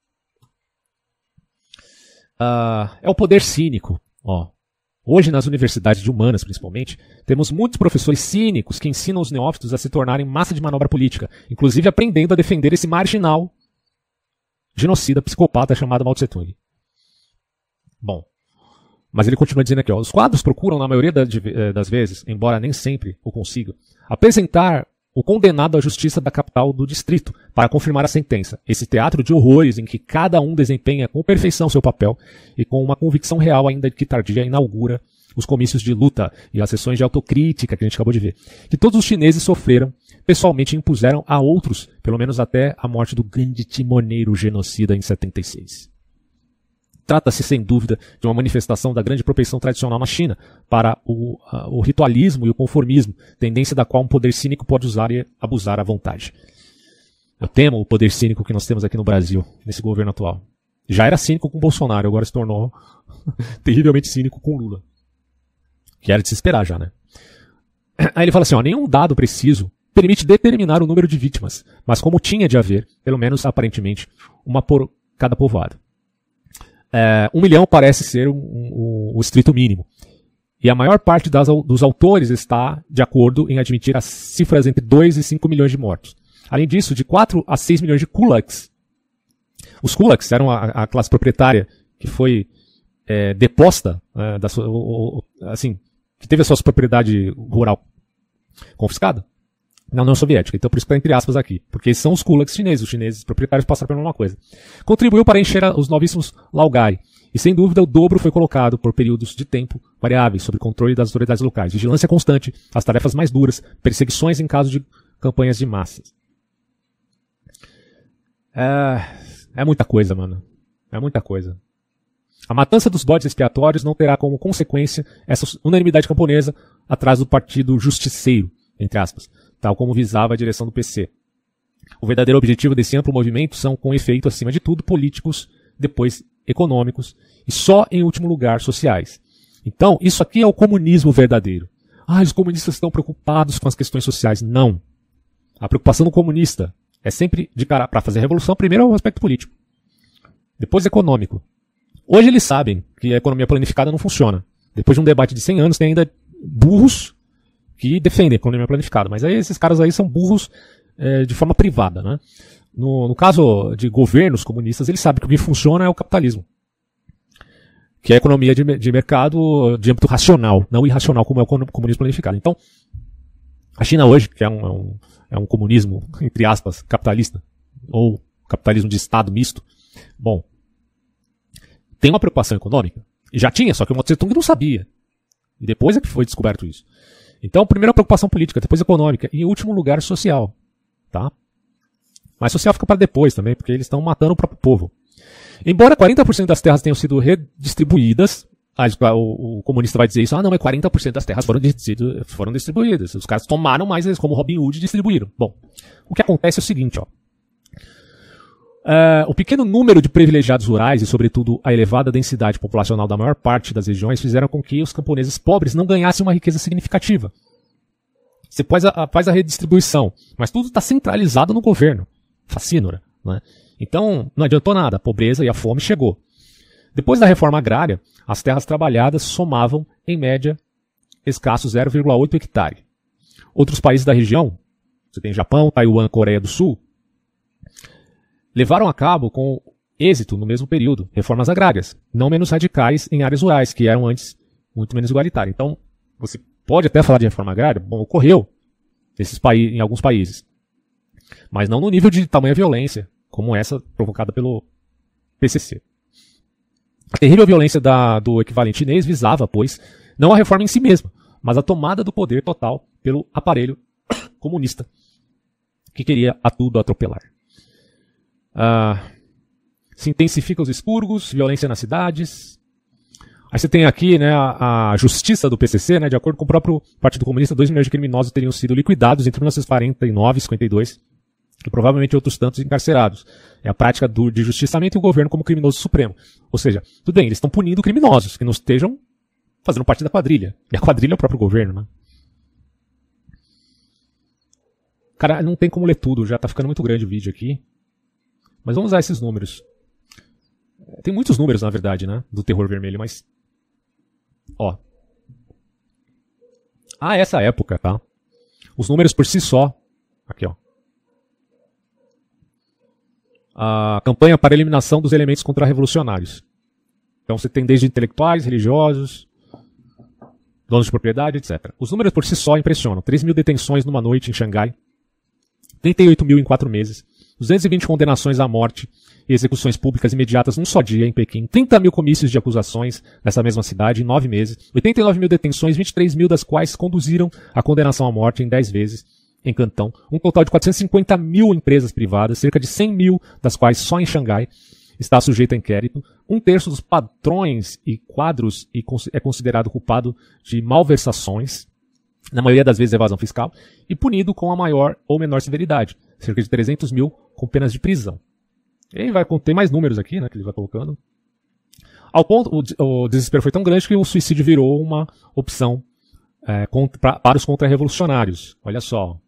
É o poder cínico. Hoje, nas universidades de humanas, principalmente, temos muitos professores cínicos que ensinam os neófitos a se tornarem massa de manobra política, inclusive aprendendo a defender esse marginal genocida psicopata chamado Mao Tse Tung. Bom, mas ele continua dizendo aqui, os quadros procuram, na maioria das vezes, embora nem sempre o consigam, apresentar o condenado à justiça da capital do distrito para confirmar a sentença. Esse teatro de horrores em que cada um desempenha com perfeição seu papel e com uma convicção real, ainda que tardia, inaugura os comícios de luta e as sessões de autocrítica que a gente acabou de ver, que todos os chineses sofreram pessoalmente e impuseram a outros, pelo menos até a morte do grande timoneiro genocida em 76. Trata-se, sem dúvida, de uma manifestação da grande propensão tradicional na China para o ritualismo e o conformismo, tendência da qual um poder cínico pode usar e abusar à vontade. Eu temo o poder cínico que nós temos aqui no Brasil, nesse governo atual. Já era cínico com Bolsonaro, agora se tornou terrivelmente cínico com Lula. Que era de se esperar já, né? Aí ele fala assim, nenhum dado preciso permite determinar o número de vítimas, mas como tinha de haver, pelo menos aparentemente, uma cada povoado. 1 milhão parece ser o estrito mínimo. E a maior parte dos autores está de acordo em admitir as cifras entre 2 e 5 milhões de mortos. Além disso, de 4 a 6 milhões de kulaks. Os kulaks eram a classe proprietária que foi deposta, que teve a sua propriedade rural confiscada na União Soviética. Então por isso que está entre aspas aqui. Porque são os kulaks chineses. Os chineses proprietários passaram pela mesma coisa. Contribuiu para encher os novíssimos laogai. E sem dúvida o dobro foi colocado por períodos de tempo variáveis sob controle das autoridades locais. Vigilância constante, as tarefas mais duras, perseguições em caso de campanhas de massas. É muita coisa, mano. É muita coisa. A matança dos bodes expiatórios não terá como consequência essa unanimidade camponesa atrás do partido justiceiro, entre aspas, tal como visava a direção do PC. O verdadeiro objetivo desse amplo movimento são, com efeito, acima de tudo, políticos, depois econômicos e só, em último lugar, sociais. Então, isso aqui é o comunismo verdadeiro. Os comunistas estão preocupados com as questões sociais. Não. A preocupação do comunista é sempre de cara para fazer revolução, primeiro é o aspecto político, depois econômico. Hoje eles sabem que a economia planificada não funciona. Depois de um debate de 100 anos, tem ainda burros que defendem a economia planificada. Mas aí esses caras aí são burros de forma privada, né? No caso de governos comunistas, eles sabem que o que funciona é o capitalismo. Que é a economia de mercado de âmbito racional, não irracional como é o comunismo planificado. Então, a China hoje, que é um comunismo, entre aspas, capitalista, ou capitalismo de Estado misto, bom, tem uma preocupação econômica. E já tinha, só que o Mao Tse-tung não sabia. E depois é que foi descoberto isso. Então, primeiro a preocupação política, depois econômica, e em último lugar social. Tá? Mas social fica para depois também, porque eles estão matando o próprio povo. Embora 40% das terras tenham sido redistribuídas, o comunista vai dizer isso, não, mas 40% das terras foram distribuídas. Os caras tomaram mais, eles como Robin Hood distribuíram. Bom, o que acontece é o seguinte, ó. O pequeno número de privilegiados rurais e, sobretudo, a elevada densidade populacional da maior parte das regiões fizeram com que os camponeses pobres não ganhassem uma riqueza significativa. Você faz a redistribuição, mas tudo está centralizado no governo. Facínora, né? Então, não adiantou nada, a pobreza e a fome chegou. Depois da reforma agrária, as terras trabalhadas somavam, em média, escasso 0,8 hectare. Outros países da região, você tem Japão, Taiwan, Coreia do Sul, levaram a cabo com êxito no mesmo período reformas agrárias, não menos radicais em áreas rurais, que eram antes muito menos igualitárias. Então, você pode até falar de reforma agrária, bom, ocorreu em alguns países, mas não no nível de tamanha violência, como essa provocada pelo PCC. A terrível violência do equivalente chinês visava, pois, não a reforma em si mesma, mas a tomada do poder total pelo aparelho comunista, que queria a tudo atropelar. Se intensificam os expurgos, violência nas cidades. Aí você tem aqui, né, a justiça do PCC, né, de acordo com o próprio Partido Comunista, 2 milhões de criminosos teriam sido liquidados entre 1949 e 52, e provavelmente outros tantos encarcerados. É a prática de justiçamento e o governo como criminoso supremo. Ou seja, tudo bem, eles estão punindo criminosos que não estejam fazendo parte da quadrilha. E a quadrilha é o próprio governo, né? Cara, não tem como ler tudo, já tá ficando muito grande o vídeo aqui. Mas vamos usar esses números. Tem muitos números, na verdade, né? Do terror vermelho, mas... Ó. Essa época, tá? Os números por si só... Aqui, ó. A campanha para a eliminação dos elementos contra-revolucionários. Então você tem desde intelectuais, religiosos, donos de propriedade, etc. Os números por si só impressionam. 3 mil detenções numa noite em Xangai. 38 mil em 4 meses. 220 condenações à morte e execuções públicas imediatas num só dia em Pequim. 30 mil comícios de acusações nessa mesma cidade em 9 meses. 89 mil detenções, 23 mil das quais conduziram à condenação à morte em 10 vezes em Cantão. Um total de 450 mil empresas privadas, cerca de 100 mil das quais só em Xangai está sujeito a inquérito. 1/3 dos patrões e quadros é considerado culpado de malversações, na maioria das vezes evasão fiscal, e punido com a maior ou menor severidade. Cerca de 300 mil com penas de prisão. E aí tem mais números aqui, né, que ele vai colocando. Ao ponto, o desespero foi tão grande que o suicídio virou uma opção para os contra-revolucionários. Olha só.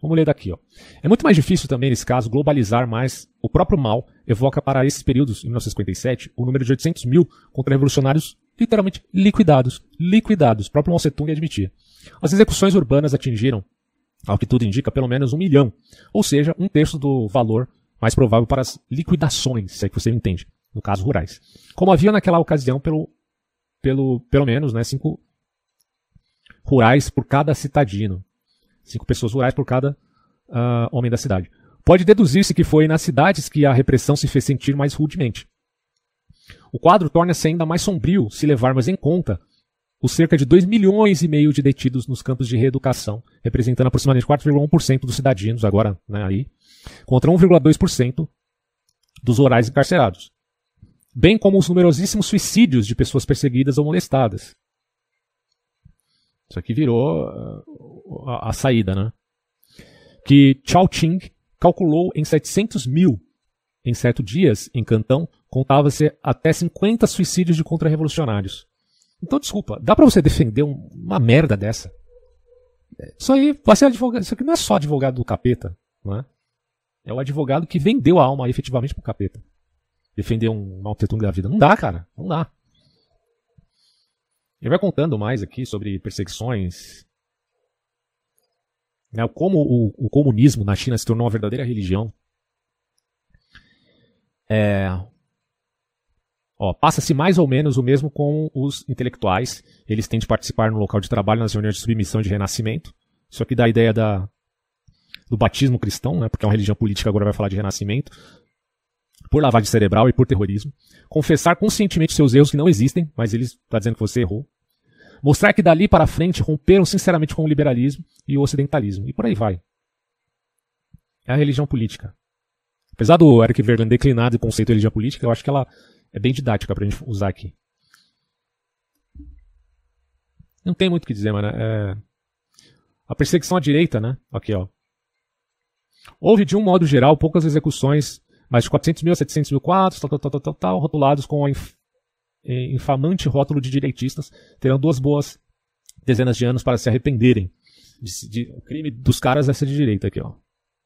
Vamos ler daqui, ó. É muito mais difícil também, nesse caso, globalizar, mas o próprio Mao evoca para esses períodos, em 1957, o número de 800 mil contra-revolucionários literalmente liquidados. Liquidados. O próprio Mao Tse-tung admitia. As execuções urbanas atingiram, ao que tudo indica, pelo menos 1 milhão. Ou seja, 1/3 do valor mais provável para as liquidações, se é que você entende, no caso rurais. Como havia naquela ocasião, pelo menos, né, 5 rurais por cada citadino. 5 pessoas rurais por cada homem da cidade. Pode deduzir-se que foi nas cidades que a repressão se fez sentir mais rudemente. O quadro torna-se ainda mais sombrio se levarmos em conta os cerca de 2,5 milhões de detidos nos campos de reeducação, representando aproximadamente 4,1% dos cidadãos agora, né, aí, contra 1,2% dos rurais encarcerados. Bem como os numerosíssimos suicídios de pessoas perseguidas ou molestadas. Isso aqui virou a saída, né? Que Chao Ching calculou em 700 mil em certos dias, em Cantão, contava-se até 50 suicídios de contra-revolucionários. Então, desculpa, dá pra você defender uma merda dessa? Isso aí, você é advogado, isso aqui não é só advogado do capeta, não é? É o advogado que vendeu a alma efetivamente pro capeta. Defender um Mao Tse-tung da vida. Não dá, cara, não dá. Ele vai contando mais aqui sobre perseguições, né, como o comunismo na China se tornou uma verdadeira religião. Passa-se mais ou menos o mesmo com os intelectuais. Eles têm de participar no local de trabalho nas reuniões de submissão e de renascimento. Isso aqui dá a ideia do batismo cristão, né, porque é uma religião política, agora vai falar de renascimento. Por lavagem cerebral e por terrorismo. Confessar conscientemente seus erros que não existem, mas ele está dizendo que você errou. Mostrar que dali para frente romperam sinceramente com o liberalismo e o ocidentalismo. E por aí vai. É a religião política. Apesar do Eric Verland declinar do conceito de religião política, eu acho que ela é bem didática para a gente usar aqui. Não tem muito o que dizer, mas a perseguição à direita, né? Aqui, ó. Houve, de um modo geral, poucas execuções, mais de 400 mil a 700 mil quadros, rotulados com o infamante rótulo de direitistas, terão 2 boas dezenas de anos para se arrependerem. O crime dos caras é ser de direita aqui, ó.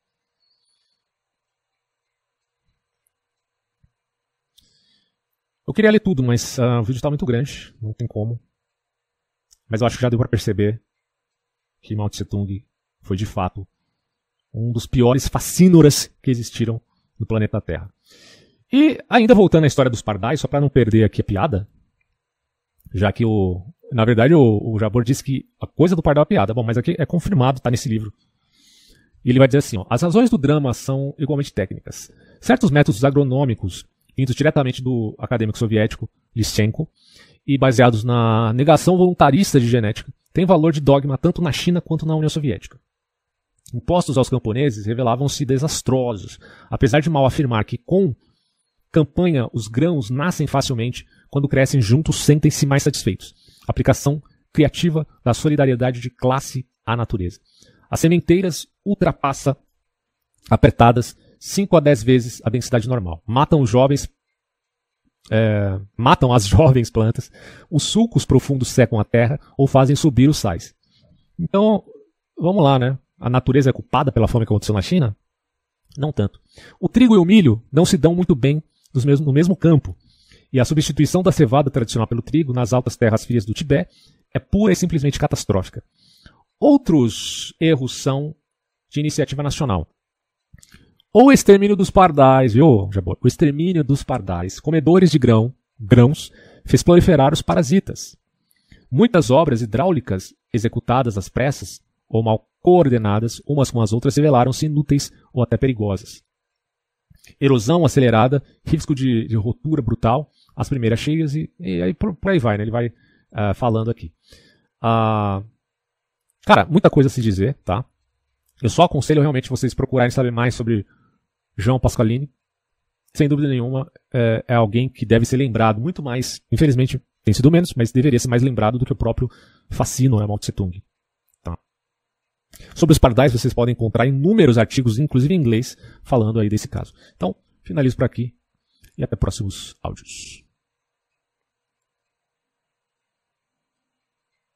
Eu queria ler tudo, mas o vídeo está muito grande, não tem como. Mas eu acho que já deu para perceber que Mao Tse-tung foi de fato um dos piores fascínoras que existiram no planeta Terra. E ainda voltando à história dos pardais, só para não perder aqui a piada, já que na verdade o Jabor disse que a coisa do pardal é piada. Bom, mas aqui é confirmado, está nesse livro. E ele vai dizer assim, ó, as razões do drama são igualmente técnicas. Certos métodos agronômicos, vindos diretamente do acadêmico soviético Lysenko, e baseados na negação voluntarista de genética, têm valor de dogma tanto na China quanto na União Soviética. Impostos aos camponeses revelavam-se desastrosos, apesar de Mao afirmar que com campanha os grãos nascem facilmente, quando crescem juntos sentem-se mais satisfeitos. Aplicação criativa da solidariedade de classe à natureza. As sementeiras ultrapassa apertadas 5 a 10 vezes a densidade normal. Matam as jovens plantas, os sulcos profundos secam a terra ou fazem subir os sais. Então, vamos lá, né? A natureza é culpada pela fome que aconteceu na China? Não tanto. O trigo e o milho não se dão muito bem no mesmo campo. E a substituição da cevada tradicional pelo trigo nas altas terras frias do Tibete é pura e simplesmente catastrófica. Outros erros são de iniciativa nacional. O extermínio dos pardais, viu, Jabor? O extermínio dos pardais, comedores de grãos, fez proliferar os parasitas. Muitas obras hidráulicas executadas às pressas ou mal coordenadas umas com as outras revelaram-se inúteis ou até perigosas. Erosão acelerada, risco de rotura brutal, as primeiras cheias e aí por aí vai, né? Ele vai falando aqui. Cara, muita coisa a se dizer, tá? Eu só aconselho realmente vocês procurarem saber mais sobre João Pasqualini. Sem dúvida nenhuma, é alguém que deve ser lembrado muito mais, infelizmente tem sido menos, mas deveria ser mais lembrado do que o próprio fascínio, Mao Tse-tung. Tá. Sobre os pardais, vocês podem encontrar inúmeros artigos, inclusive em inglês, falando aí desse caso. Então, finalizo por aqui e até próximos áudios.